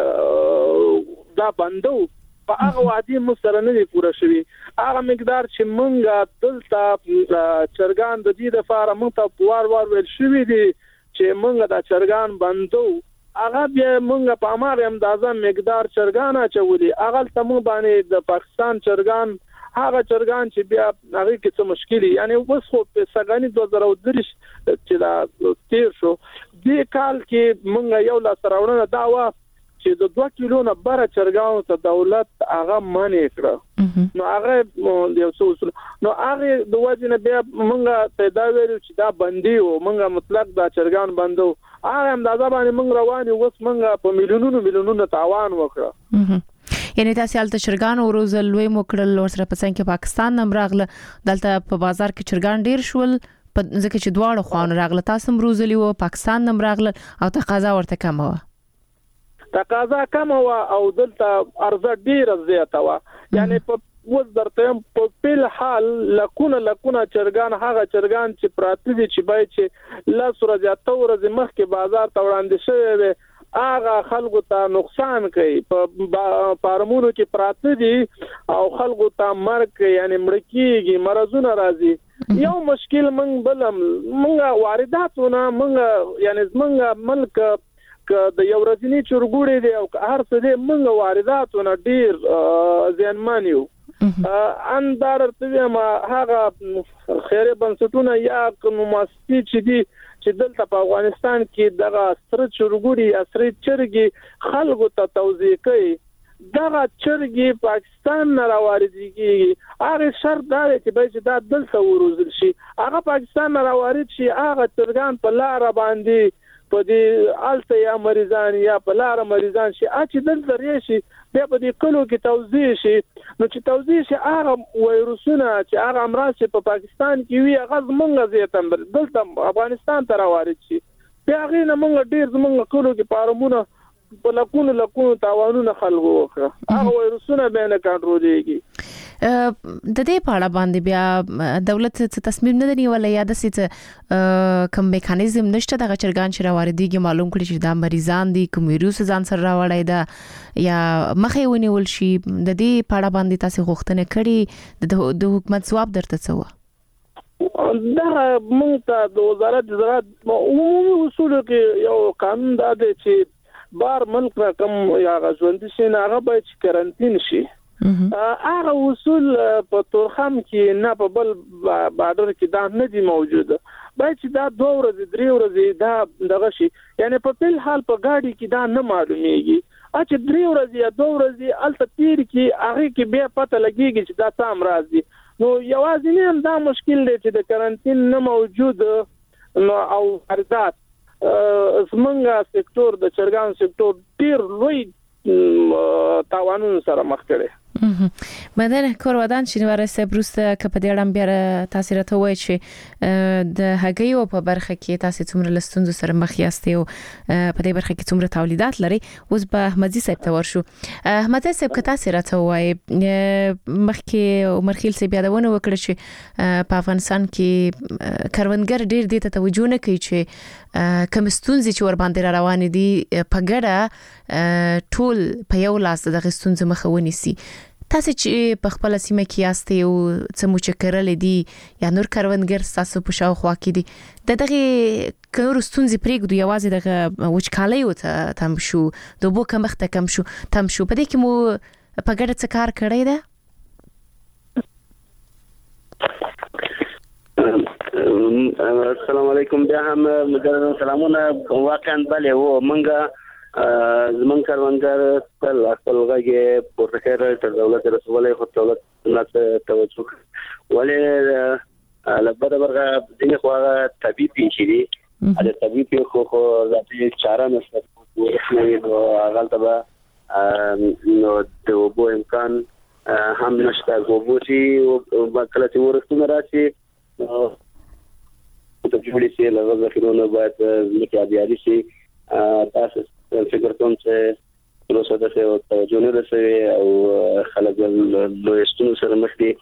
مونږ دا بندو په هغه وادي مسره نه پوره شوی هغه مقدار چې مونږ دلته چرګان د دې لپاره مونږ ته په وار وار ویل شوی دي چې مونږ دا چرګان بندو هغه بیا مونږ په امر اندازه مقدار چرګان اچولي هغه ته مونږ باندې د پاکستان چرګان هغه چرګان چې بیا هغه کې څه مشکلي یعنی اوس خو په سګانی دوه زره او درې چې دا تیر شو دې کال کې مونږ یو لا سراوړنه دا و چې د دوه کیلو نه بره چرګانو ته دولت هغه مانع کړ. نو هغه یو څه اصول نو هغه د وجنه بیا مونږ ته دا ویل چې دا بندي او مونږ مطلق دا چرګان بندو هغه اندازه باندې مونږ روان یو اوس مونږ په میلیونونو میلیونونو تاوان وکړه. یعنی تاسو الته چرګان او روزلوي موکړل ورسره په څنګه کې پاکستان نم راغله دلته په بازار کې چرګان ډیر شول په ځکه چې دواړه خوان راغله تاسو هم روزلي او پاکستان نم راغله او تقاضا ورته کم و تقاضا کم و او دلته عرضه ډیره زیاته و یعنی په وز درته په بل حال لکونه لکونه چرګان هغه چرګان چې پراته دي چې باید چې لا سره ځاته ورځ مخکې بازار ته وړاندې شوی هغه خلکو ته نقصان کوي په فارمونو کې پراته دي او خلکو ته مرګ یعنی مړکیږي مرزونه راځي یو مشکل منګ بلم منګه وارداتونه منګه یعنی منګه ملک ک د یو ورځنی چرګوړي دي او هر څه دي منګه وارداتونه ډیر زیانمانیو ان دارته ما هغه خیره بنسټونه یا کوم ماستی چې دي چې دلته په افغانستان کې دغه ستر چرګوړي اثرې چرګي خلکو ته توزیع کوي دغه چرګي پاکستان نه راوړيږي هغه شرط دا چې به چې دا دلته وروزل شي هغه پاکستان نه راوړي شي هغه چرګان په لار باندې په دې الته یا مریضان یا په لار مریضان شي چې دلته ریشي بیا په دې کلو کې توزیع شي نو چې توزیع شي هغه وایروسونه چې هغه امراض چې په پاکستان کې وي هغه زمونږ زیاتم دلته افغانستان ته راوړي شي بیا هغه نه مونږ ډیر زمونږ کلو کې فارمونه په لکونو لکونو تاوانونه خلکو وکړه هغه وایروسونه به نه کنټرولېږي. د دې په اړه باندې بیا دولت څه تصمیم نه نیولای یا د څه کوم میکانیزم نشته د چرګان چې راوړديږي معلوم کړي چې دا مریضان دي کوم ویروس ځان سره راوړی دا یا مخې ونیول شي د دې په اړه باندې تاسو غوښتنه کړې د حکومت ځواب درته څه و؟ دا موږ ته د وزارت زراعت عمومي اصول کې یو قانون دا دی چې بار ملک رقم یا غزوندي شي نه هغه باید کرنټین شي هغه اصول په تورخم کې نه په بل بارډر کې دا نه دي موجوده باید چې دا دوه ورځې درې ورځې دا دغه شي یعنی په بل حال په گاډي کې دا نه معلومیږي چې درې ورځې یا دوه ورځې الته تیر کې هغه کې بیا پته لګيږي چې دا څه امراض دي نو یوازې هم دا مشکل دی چې د کرنټین نه موجود نو او واردات زمونږ سکتور د چرګان سکتور ډیر لوی تاوانونو سره مخ کړي مدنه کورودان چې ورسته بروسته کپ د اړم بیا تاسو راته وای چې د هګیو په برخه کې تاسو څومره لستونز سره مخ یاستئ او په دې برخه کې څومره تولیدات لري. اوس به احمدزي صاحب ته ورشو. احمدزي صاحب که تاسو راته وای مخکې عمر خیل صاحب یادونه وکړه چې په افغانستان کې کروندګر ډیر دې ته توجه نه کوي چې کوم ستونزې چې ور باندې روان دي په ګډه ټول په یو لاس د غستونز مخاوني سي. تاسو چې په خپل سیمه کې یاستئ او څه مو چې کړل دي یا نور کروندګر تاسو په شاوخوا کې دي د دغه کور ستونزې پرېږدو یوازې دغه وچکالۍ او ته تم شو د بو کمخت کم شو تم شو په دې کې مو په ګډه څه کار کړی ده؟ السلام علیکم بیا هم مجرد سلامونه. واقعا بله و منګه زمون کاروانګر خپل خپل غږی پورته کړی تر دولت رسولې خو دولت نه توجه ولې لبد برغه دغه خو طبيعي پیښې دي د طبيعي خو خو ذاتي چاره نشته ورسمه نو غلطه به نو د وبو امکان هم نشته وبوتي او کله چې ورسمه راشي ته جوړی شي له ذخیرونو باید لکه دیاري شي تاسو فکر کوم چې پروسه د څه او توجه نه رسوي او خلک له استونو سره مخ دي.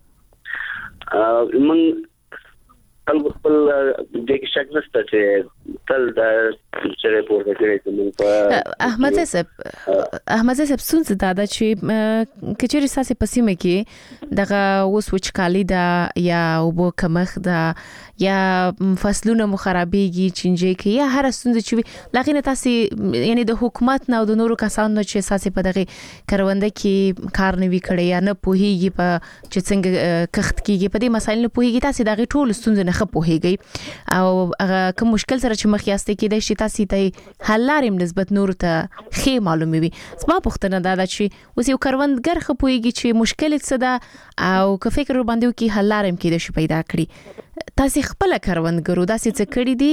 من خلک خپل د کې شک نشته چې تل د چیرې پورته کېږي چې احمد صاحب احمد صاحب سونځ دا د چې کچېری ساسي پسیمه کې دغه اوس وچکالي دا یا وبو کمخ دا یا فصلونه مخربيږي چنجي کې یا هر سونځ چې لغینه تاسو یعنی د حکومت نه او د نورو کسانو چې ساسي په دغه کرونده کې کار نه وی کړی یا نه پوهیږي په چې څنګه کخت کېږي په دې مسایل نه پوهیږي تاسو دغه ټول سونځ نه خپوهیږي او هغه کوم مشکل سره چې مخ یاسته کې د شي تاسو ته حل لارم نسبت نور ته خې معلومي وي. سما پوښتنه دا ده چې اوس یو کروندګر خپوهیږي چې مشکل څه ده او که فکر باندې وکي حل لارم کې د شي پیدا کړی. تاسو خپل کروندګرو داسې څه کړی دي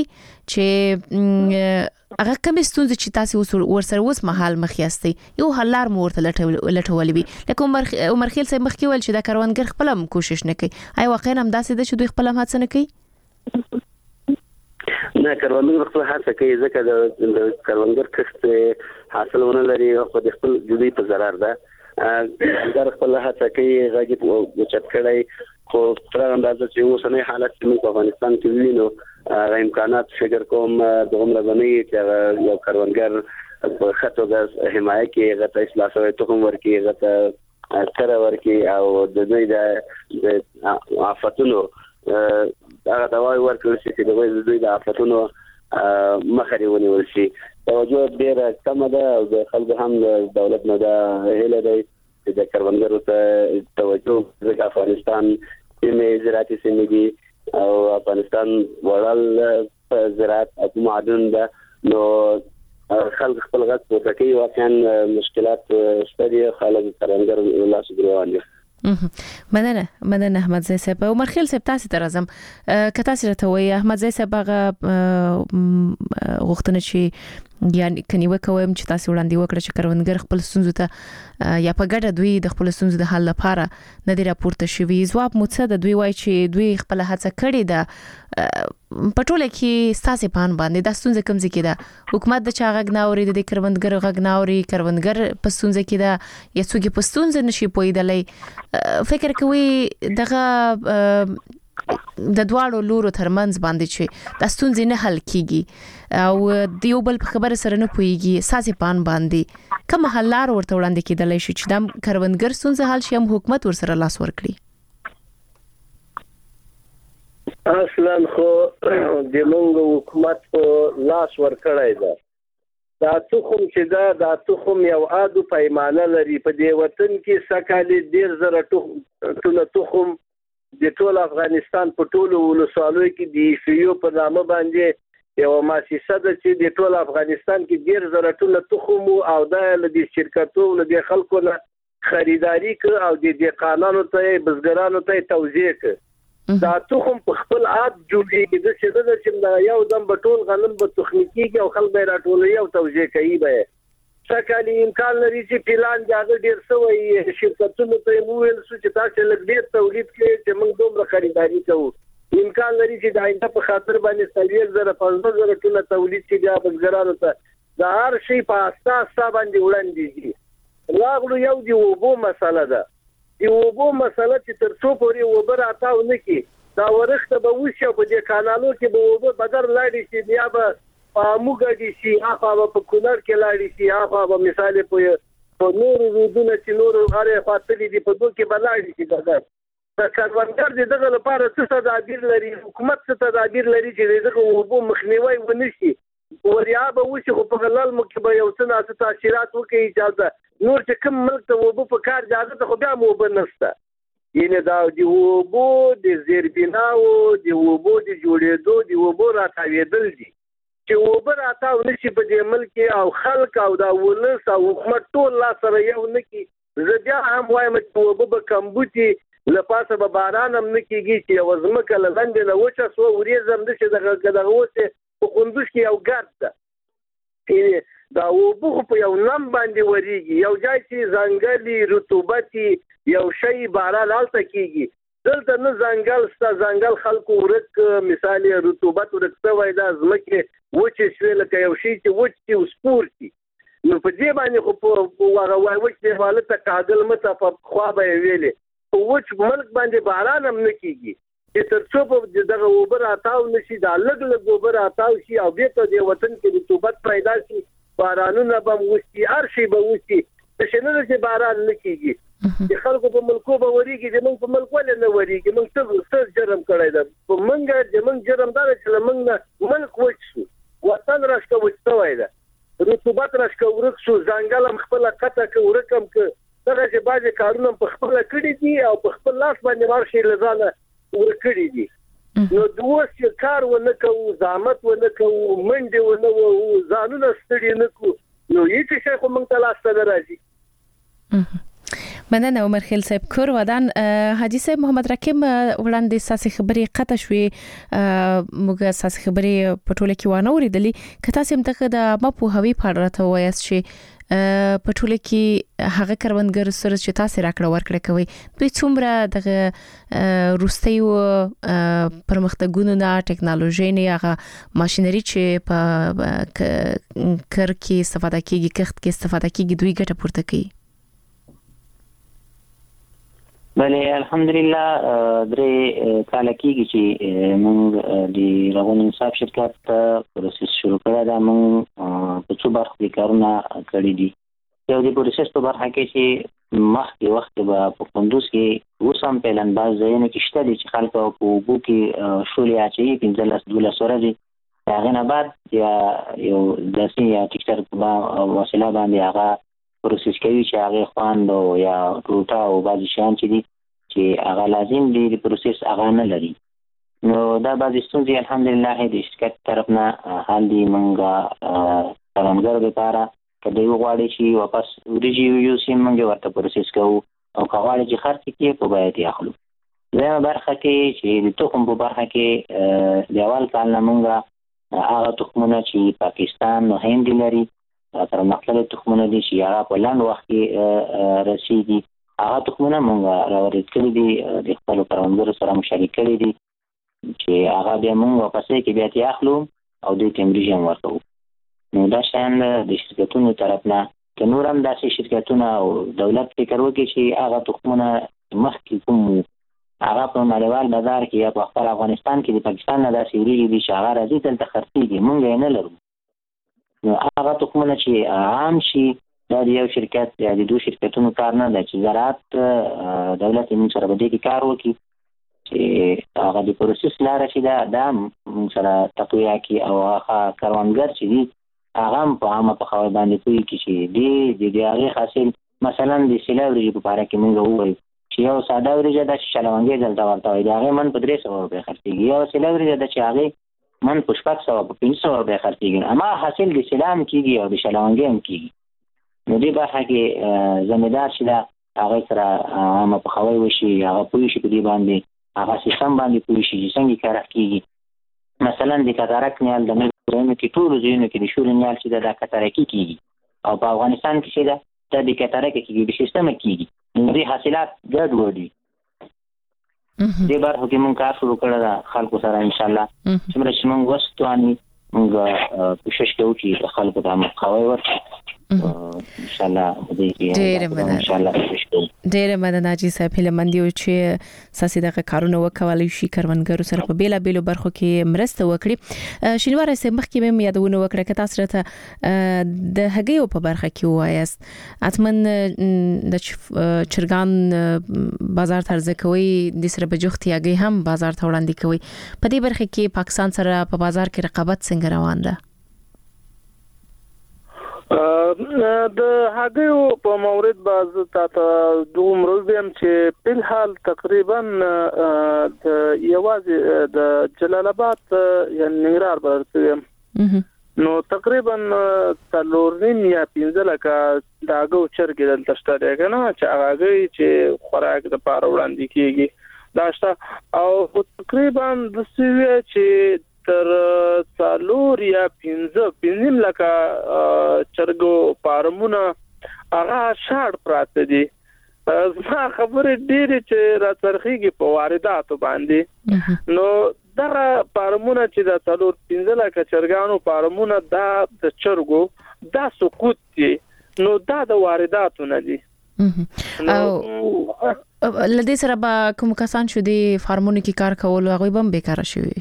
چې هغه کوم ستونزې چې تاسو ورسره اوس مهال مخ یاستئ یو حل لار مو ورته لټولې وي لکه عمر عمر خیل صاحب مخ کې ول چې دا کروندګر خپل هم کوشش نه کوي. آی واقعا هم داسې ده چې دوی خپل هم هڅه نه کوي؟ نه کروندګر خپل هڅه کوي ځکه د کروندګر کښت حاصلونه لري خو د خپل جدي په ضرر ده. کروندګر خپل هڅه کوي غږی په چت کړی خو تر اندازه چې اوسنۍ حالت چې په افغانستان کې وینو غو امکانات فکر کوم د عمر غنی چې یو کروندګر په خطو د حمایت کې غته اصلاح شوی تخم ورکی غته تر ورکی او د دوی د آفتونو هغه دواي ورکړل شي چې د دوی د آفتونو مخري ونیول شي. توجه ډیره کم ده او د خلکو هم د دولت نه د هیله دی چې د کروندګرو ته توجه د افغانستان سیمې زراعتي سیمې دي او افغانستان وړل په زراعت او معدن ده نو خلک خپل غږ پورته کوي. واقعا مشکلات شته دي خلک کروندګر لاس ګروان دي. مننه مننه احمد زي صاحب. عمر خیل صاحب تاسو ته راځم که تاسو راته وایي احمد زي صاحب هغه غوښتنه چې یعنی کني وکوم چې تاسو وړاندې وکړه چې کروندګر خپل ستونزې ته یا په ګډه دوی د خپل ستونزې د حل لپاره نه دی راپورته شوی. ځواب مو څه د دوی وایي چې دوی خپل هڅه کړې ده په ټوله کې ستاسو پان باندې د ستونزې کم ځکه ده حکومت د چا غږ نه اوري د کروندګر غږ نه اوري کروندګر په ستونزې کې ده یا څوک په ستونزې نشي پویدلای. فکر کوي دغه د دواړو لورو ترمنځ باندې چې د ستونزې نه حل کیږي او د یو بل په خبره سره نه پويږي ساسي پان باندې کوم حل لار ورته وړاندې کیدلای شي چې د کروندګر ستونزې حل شي هم حکومت ورسره لاس ورکړي؟ اصلا خو د موږ حکومت په لاس ورکړای دا دا تخم چې دا دا تخم یو عادو پیمانه لري په دې وطن کې سکالي ډیر زره تخم تخم د ټول افغانستان په ټولو ولسوالۍ کې د فیو په نامه باندې یو مؤسسه ده چې د ټول افغانستان کې ډیر زره ټول تخم او د د شرکتو له د خلکو نه خریداري ک او د د قانونو ته بزګرانو ته توزیع ک دا تخم په خپل عاد جوړیږي د څه د چې یو دم په ټول غنم په تخنیکی کې او خلک به راټولوي او توزیع کوي به څکالي امکان لري چې پلان جاګه ډیر سوی شرکتونو ته مو ویل چې تاسو لږ ډیر تولید کړئ چې موږ دومره خریداري کوو. امکان لري چې د آینده په خاطر باندې څلور زره پنځه زره ټنه تولید چې بیا بزګرانو ته د هر شي په اساس باندې وړاندې راغلو. یو دی وبو مسله ده. دی وبو مسله چې تر څو پورې وبر اتاو نه کی دا ورخته به وشي په دې کانالو کې به وبو بدر لاړي شي بیا به په موګه دي شي هغه په کونړ کې لاړي شي هغه به مثال په په نور رودونه چې نور غره فاصله دي په دوه کې بلاړي شي بدر. د کاروانګر دغه لپاره څه تدابیر لري حکومت څه تدابیر لري چې دغه وبو مخنیوي ونشي وریا به وشي خو په غلال مو کې به یو څه نه تاثیرات وکړي اجازه نور چې کوم ملک ته وبو په کار اجازه ته خو بیا مو بنسته. یعنی دا دی وبو د زیربناو دی وبو د جوړېدو دی وبو راتاوېدل دي چې وبو راتاو نشي په دې ملک او خلک او دا ولس او حکومت ټول لا سره یو نکي. زه بیا هم وایم چې وبو به کمبوتي لپاسه به باران هم نکیږي چې یو ځمکه لنډه نه وچه سو ورېزم د چې دغه دغه وسه په قندوز کې یو ګرد ده دا وبو په یو نم باندې وريږي یو ځای چې ځنګلي رطوبتي یو شی باران الته کیږي دلته نه ځنګل ستا ځنګل خلکو ورک مثال رطوبت ورکته وای دا ځمکه وچه شوی لکه یو شی چې وچ او سپورتي نو په دې باندې خو په هغه وای وچ په حالت کاغل مته په خوا به ویلې په وچ ملک باندې باران هم نکیږي چې تر څو په دغه وبر اتاو نشي دا لګ لګ وبر اتاو شي او به ته د وطن کې رطوبت پیدا شي بارانونه به وشي هر شي به وشي چې شنه چې باران نکیږي چې خلکو په ملکو به وريږي چې موږ په ملک ولې نه وريږي موږ څه څه جرم کړی دا په منګه چې موږ جرم دار چې موږ ملک وچو وطن راشته وچوي دا رطوبت راشته ورک شو ځنګل خپل قطه کې ورکم کې دغه چې باز کارونه په خپل کړی دي او په خپل لاس باندې ورشي لزانه ورکړي دي. نو دوه کار ونه کوو زحمت ونه کوو منډه ونه وو ځانونه ستړي نه کو نو هیڅ شي خو موږ ته لاس ته راځي. مننه عمر خیل صاحب کور ودان حاجی صاحب محمد رکیم وړاندې ساسي خبري قطع شوې موږ ساسي خبري پټوله کې وانه ورېدلې کته سم ته د ما په هوی پاړه وایس چې پټوله کې هغه کروندګر سره چې تاسو راکړه ورکړه کوي دوی څومره د روستي او پرمختګونو نه ټکنالوژي نه هغه ماشينري چې په کر کې استفاده کیږي کښت کې استفاده کیږي دوی ګټه پورته کوي. بله الحمدلله درې کال کېږي چې موږ د روان انصاف شرکت پروسس شروع کړی دا موږ په څو برخو کې کارونه کړي دي. یو د پروسس په برخه کې چې مخکې وخت به په کندوز کې اوس هم پلان باز ځایونه کې شته دي چې خلکو په اوبو کې شولې اچوي پنځلس دولس ورځې هغه نه بعد یا یو داسې یا ټیکټر په وسیله باندې هغه پروسس کوي چې هغه خواند او یا ټوټه او بعضی شیان چې دي چې هغه لازم دي د پروسس هغه نه لري. نو دا بعضی ستونزې الحمدلله د شرکت طرف نه حل دي. موږ کروندګر لپاره کله یو غواړي چې واپس ورجی یو سیم موږ ورته پروسس کوو او کاوړي چې خرڅ کیږي په باید اخلو. زموږ برخه کې چې د تخم په برخه کې د اول کال نه موږ هغه تخمونه چې پاکستان او هند لري تر مختلف تخمونه دي چې هغه په لاندې وخت کې رسیدي هغه تخمونه موږ راوړل کړي دي د خپل کروندګرو سره مشارکت کړي دي چې هغه بیا موږ واپس کې بیا تاخلو او د تمریجم ورکو. نو دا شان د شرکتونو طرف نه که نور هم داسې شرکتونه او دولت فکر وکړي چې هغه تخمونه مخکې کوم هغه په نړیوال بازار کې یا په خپل افغانستان کې د پاکستان نه داسې وریږي دي چې هغه راځي دلته خرڅېږي موږ یې نه لرو. نو هغه تخمونه چې عام شي دا د یو شرکت یا د دوه شرکتونو کار نه ده چې زراعت دولت موږ سره به دې کې کار وکړي چې هغه د پروسس لاره چې دا دا موږ سره تقویه کړي او هغه کروندګر چې دي هغه هم په عامه په خبر باندې کوي چې دې د هغې حاصل مثلا د سیله وریجې په باره کې موږ ووایو چې یو ساده وریجه ده چې شلونګې دلته ورته وایي د هغې من په درې سوه روپۍ خرڅېږي یو سیله وریجه ده چې هغې من په شپږ سوه په پنځه سوه روپۍ خرڅېږي اما حاصل د سیله هم کېږي او د شلونګې هم کېږي. نو دې برخه کې ذمهدار چې ده هغې سره عامه پخوی وشي هغه پوه شي په دې باندې هغه سیستم باندې پوه شي چې څنګه کار کېږي. مثلا د کتارک نیال د نورو ځایونو کې ټولو ځایونو کې د شولې نیال چې ده دا کتارکي کېږي او په افغانستان کې چې دا د کتره کې کېږي د سیستم کېږي نو دې حاصلات ګډوډ وي. دې برخو کې مونږ کار شروع کړی دا خلکو سره ان شاء الله څومره چې مونږ وستواني مونږ کوشش کوو چې خلکو ته مقاوي ورکړو ان شاء الله دې کې ان شاء الله کوشش کوو. ډېر مننه جی صاحب هلمند یو چې ساسي دغه کارونه وکولای شي کروندګرو سره په بیلا بیلو برخو کې مرسته وکړي. شینوار سه مخکې مې یادونه وکړه چې تاسو ته د هګیو په برخه کې وایست اتمن د چرګان بازار ترځ کوي د سره بجوختي هګي هم بازار ته وړاندې کوي. په دې برخه کې پاکستان سره په بازار کې رقابت څنګه روان ده؟ د هغیو په مورد باز ته دومره ویم چې په حال تقریبا د یوازې د جلال آباد یا ننګرهار برته نو تقریبا څلورنیم یا پنځه لکه د هغو چرګې دلته شته دی کنه چې هغه چې خوراک د پاره وړاندې کیږي دا شته او تقریبا د سوي چې تر څلور یا پنځه پنځم لکه چرګو فارمونه هغه شاړ پراته دي. زما خبرې ډېرې چې راڅرخيږي په وارداتو باندې نو دغه فارمونه چې د څلور پنځه لکه چرګانو فارمونه دا د چرګو دا سقوط دي نو دا د وارداتو نه دي. او لدې سره به کوم کسان شو دي فارمونه کې کار کول هغه هم بیکاره شوی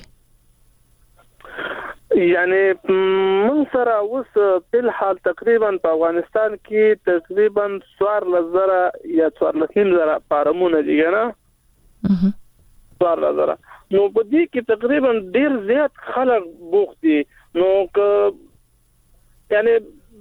یعنی من سره اوس په حال تقریبا په افغانستان کې تقریبا څوار لزره یا څوار لسیم زره فارمونه دي کنه څوار لزره نو په دې کې تقریبا ډیر زیات خلک بوخت دي نو که یعنی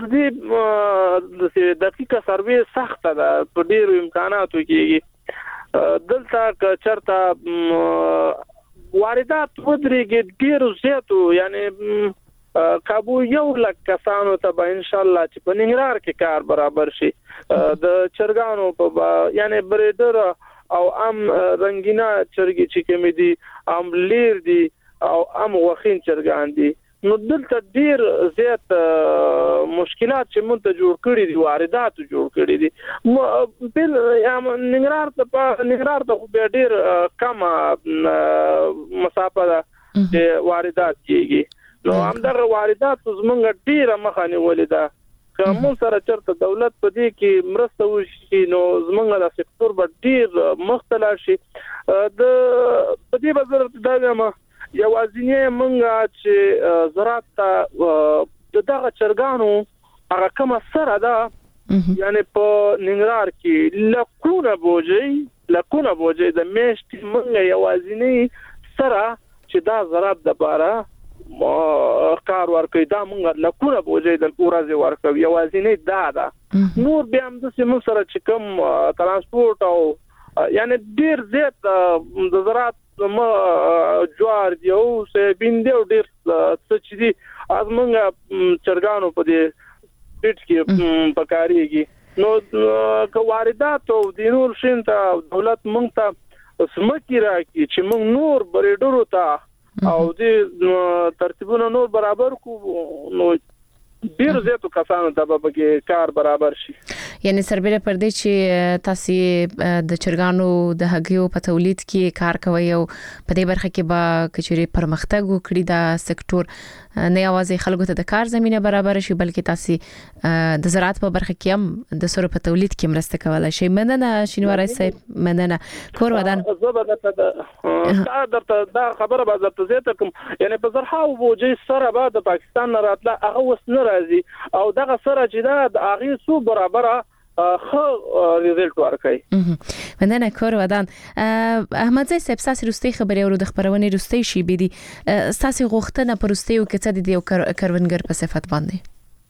دې دقیقه سروي سخته ده په ډیرو امکاناتو کې دلته که چرته واردات ودرېږي ډیر زیاتو یعنی کابو یو لک کسانو ته به ان شاء الله چې په ننګرهار کې کار برابر شي د چرګانو په یعنی بریډر او ام رنگینا چرګي چې کوم دي ام لیر دي او ام وخین چرګان دي نو دلته ډیر زیات مشکلات چې مونږ ته جوړ کړی دي واردات جوړ کړی دي بل ننګرهار ته په ننګرهار ته به ډیر کم مسافه ده چې واردات کیږي نو هم دغه واردات زمونږ ډیر مخانه ولیدا کوم سره چرته دولت په دې کې مرسته وشي نو زمونږ د سکتور به ډیر مختلف شي د په دې وزارت دا ما یوازینی منګه چې زراعت ته دغه چرګانو هغه کوم سره ده یعنی په ننګرهار کې لکونه بوجي لکونه بوجي د میشت منګه یوازینی سره چې دا زراعت د بارا کار ورکوي دا منګه لکونه بوجي د ورځې ورکوي یوازینی دا ده نور بیا هم د سیمو سره چې کوم ترانسپورت او یعنی ډیر زیات د زراعت ما جوار دی او سویابین دی او ډیر څه چې دي از موږ چرګانو په دې پیټ کې پکاريږي نو که واردات او د نور شین ته دولت موږ ته سمکی راکړي چې موږ نور بریډرو ته او د ترتیبونو نور برابر کو نو ډیر زیاتو کسانو ته به کې کار برابر شي. یعنی سربېره پر دې چې تاسو د چرګانو د هګیو په تولید کې کار کوي او په دې برخه کې به کچوري پرمختګ وکړي دا سکتور نه یوازې خلکو ته د کار زمينه برابر شي بلکې تاسو د زراعت په برخه کې هم د سره په تولید کې مرسته کولای شي. مننه شینوار صاحب مننه کور ودان دا درته دا خبره به درته زیاته کوم یعنی په زرهاو بوجي سره به د پاکستان نه راتله هغه وس نه راځي او دغه سره چې دا د هغه سو برابره خو ریزلټ ورکړي. مننه کور ودان احمد زئی صاحب ساسي روستي خبري ورو د خبرونه روستي شي بيدي ساسي غوښتنه پر روستي کې څه دي او کروندګر په صفت باندې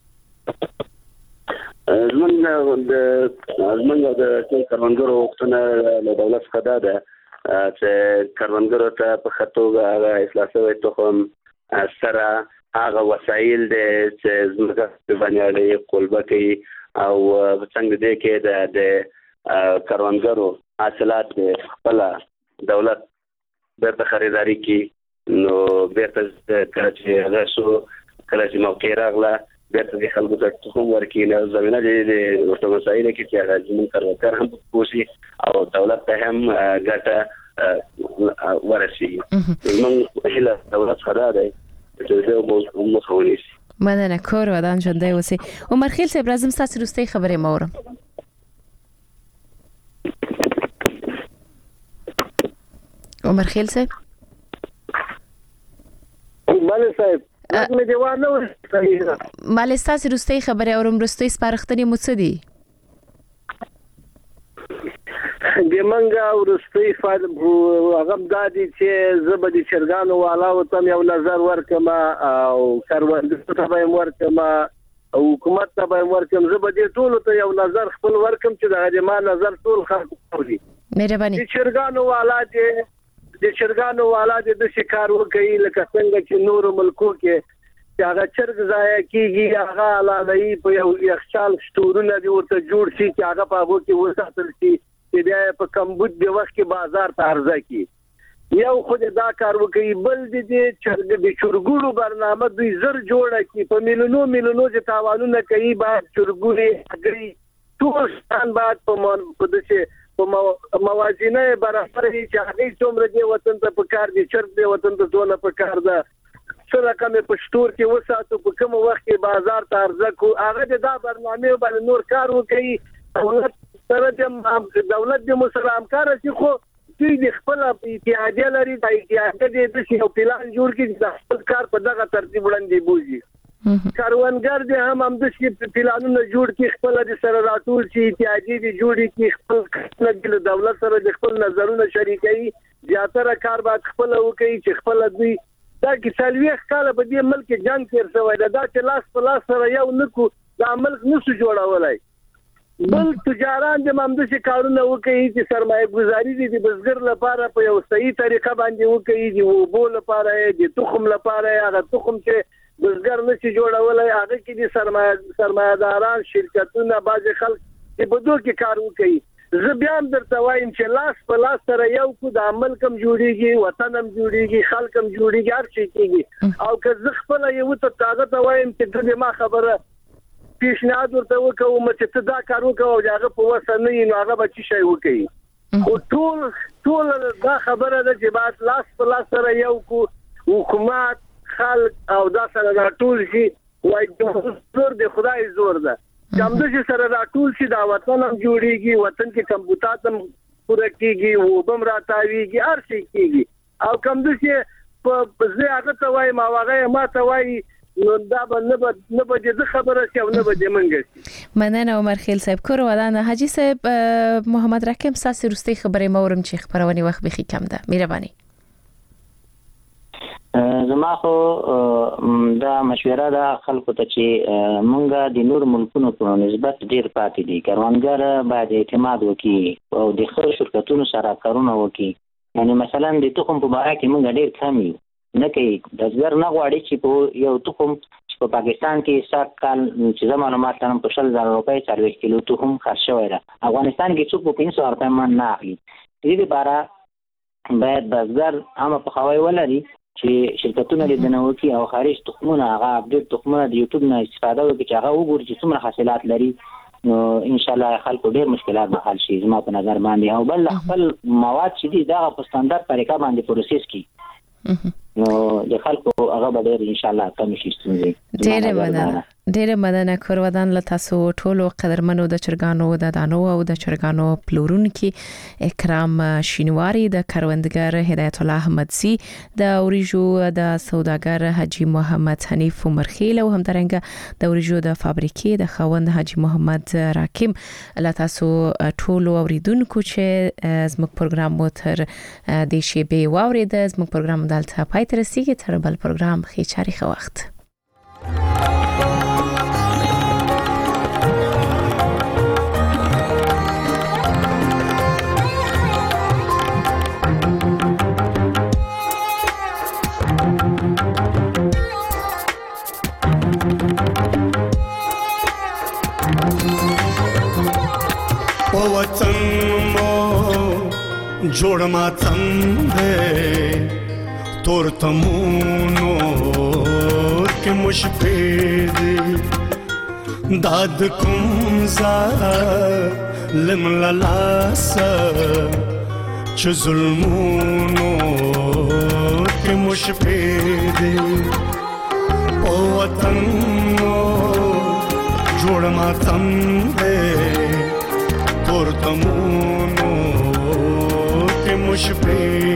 زمونږ د زمونږ د کروندګرو غوښتنه له دولت څخه ده چې کروندګرو ته په خطوګه هغه اصلاحي تخم سره هغه وسایل دي چې زموږ په باندې قلبه کوي او څنګه دې کې د کروندګرو حاصلات خپل دولت بیرته خریداري کوي نو بیرته کله چې هغه شو کله چې موقع راغله بیرته د خلکو ته تخم ورکړي نه زمينه د ورته مسایل کې چې هغه زموږ کاروبار هم پوسی او دولت ته هم ګټه ورسیږي. موږ هله دولت خدا دی چې زه مو مخاوني مننه کور ودان ژوندۍ اوسئ. عمر خیل صاحب راځم ستاسو وروستۍ خبرې مورم. عمر خیل صاحب بله صاحب مې دیوان نو مالې ستاسو وروستۍ خبرې اورم. وروستۍ سپارښتنې مو څه دي؟ د منګه ورستي فائدہ هغه د دې چې زبدي چرګانو والا او تم یو نظر ورکم او کاروانګر ته به ورکم او حکومت ته به ورکم زبدي ټول ته یو نظر خپل ورکم چې د ما نظر ټول خلک کوي. مهرباني. د چرګانو والا دې د چرګانو والا دې د شکار وکړي لکه څنګه چې نور ملکو کې چې هغه چرګ ضایع کیږي هغه علاوه په یو یخچال شتورونه دی ورته جوړ شي چې هغه په هغه کې وساتل شي چې بیا په کمبود د وخت کې بازار ته عرضه کی. یو خو دا کار وکړي بل دې چرګ د چرګونو برنامه دوی زر جوړه کی په میلیونو میلیونو چې تاوانونه کوي بعد چرګونی اګري ټول ستان بعد په په دې په موازینه برابر چې هغه څومره دی وطن ته په کار دي چرګ دی وطن ته دونه په کار ده سره کوم په شتور کې وساتو په کوم وخت کې بازار ته عرضه کو هغه دا برنامه باندې نور کار وکړي. دولت سره د دولت د مسلمان کار چې خو دوی د خپل اتحادیه لري د اتحادیه د یو پلان جوړ کړي د خپل کار په دغه ترتیب وړاندې بوزي. کاروانګر دې هم هم د شي پلانونه جوړ کړي خپل د سره راټول شي اتحادیه دې جوړ کړي خپل د دولت سره د خپل نظرونه شریکي زیاتره کار باید خپل وکړي چې خپل دوی دا کې سلويخ کاله په دې ملک جنگ تیر شوی دا چې لاس په لاس سره یو نکو دا ملک نسو جوړولای. بل تجاران د ممدوشي کارونه وکړي چې سرمایه گذاري دي د بزګر لپاره په یو صحیح طریقه باندې وکړي د وبو لپاره د تخم لپاره هغه تخم چې بزګر نشي جوړولای هغه کې د سرمایه سرمایه‌داران شرکتونه باز خلک په بدو کې کار وکړي. زه بیا هم درته وایم چې لاس په لاس سره یو کو د عمل کم جوړیږي وطن هم جوړیږي خلک هم جوړیږي هر شي کېږي. او که زه خپل یو ته طاقت وایم چې د ما خبره پیشنهاد ورته وکوم چې ته دا کار وکاو او هغه په وسه نه نو هغه به چی شي وکړي. او ټول ټول دا خبره ده چې بعد لاس په لاس سره یو کو حکومت خلک او دا سره راټول شي وای د زور د خدای زور ده کوم د سره راټول شي دا وطن هم جوړیږي وطن کې کمبوتات هم پوره کیږي او بم راتاویږي هر شي کیږي. او کوم د چې په زه هغه ته وای ما هغه ما ته وای نو دا به نه به نه به د خبره شي او نه به د منګي. مننه عمر خیل صاحب کور ودانه. حاجی صاحب محمد رحیم ساسي روستي خبرې مورم چې خبرونه وخت بخي کم ده. مهرباني. زما خو دا مشوره ده خلکو ته چې مونږه د نور ملکونو په نسبت ډیر پاتې دي. کاروانګر باید اعتماد وکړي او د خپل شرکتونو سره کارونه وکړي. یعنی مثلا د تخم په باره کې مونږ ډیر کم یو نه کوي دزګر نه غواړي چې په یو تخم چې په پاکستان کې سات کال چې معلومات لرم په شل زره روپۍ څلوېښت کیلو تخم خرڅ شوی دی. افغانستان کې څوک په پنځه سوه روپۍ من نه اخلي. دې لپاره باید دزګر هم په خوای ولري چې شرکتونه لیدنه وکړي او خارج تخمونه هغه اپډیټ تخمونه د یوټیوب نه استفاده وکړي چې هغه وګوري چې څومره حاصلات لري نو ان شاء الله خلکو ډیر مشکلات به حل شي زما په نظر باندې. او بل خپل مواد چې دي دا په ستاندرد طریقه باندې پروسس کړي نو د خلکو هغه به ډیر ان شاء الله کم شي ستونزې. ډیر مننه ډیر مننه کور ودان له تاسو ټولو قدرمنو د چرګانو د دانو او د چرګانو پلورونکو اکرام شینواری د کاروندګر هدایت الله احمدزی د اوریجو د سوداګر حاجی محمد حنیف عمرخیل او همدارنګه د اوریجو د فابریکې د خوند حاجی محمد راکیم له تاسو ټولو اوریدونکو چې زموږ پروګرام مو تر د شی به واورید زموږ پروګرام دلته پای ته رسیدي. تر بل پروګرام خې چاري وخت وطن مو جوړ ما څنګه تور تمونو کې مشپې دي داد کوم ظالم للاسه چې ظلمونو کې مشپېدې او وطن مو جوړ ماتم دې تورتمونو کې مشپېدې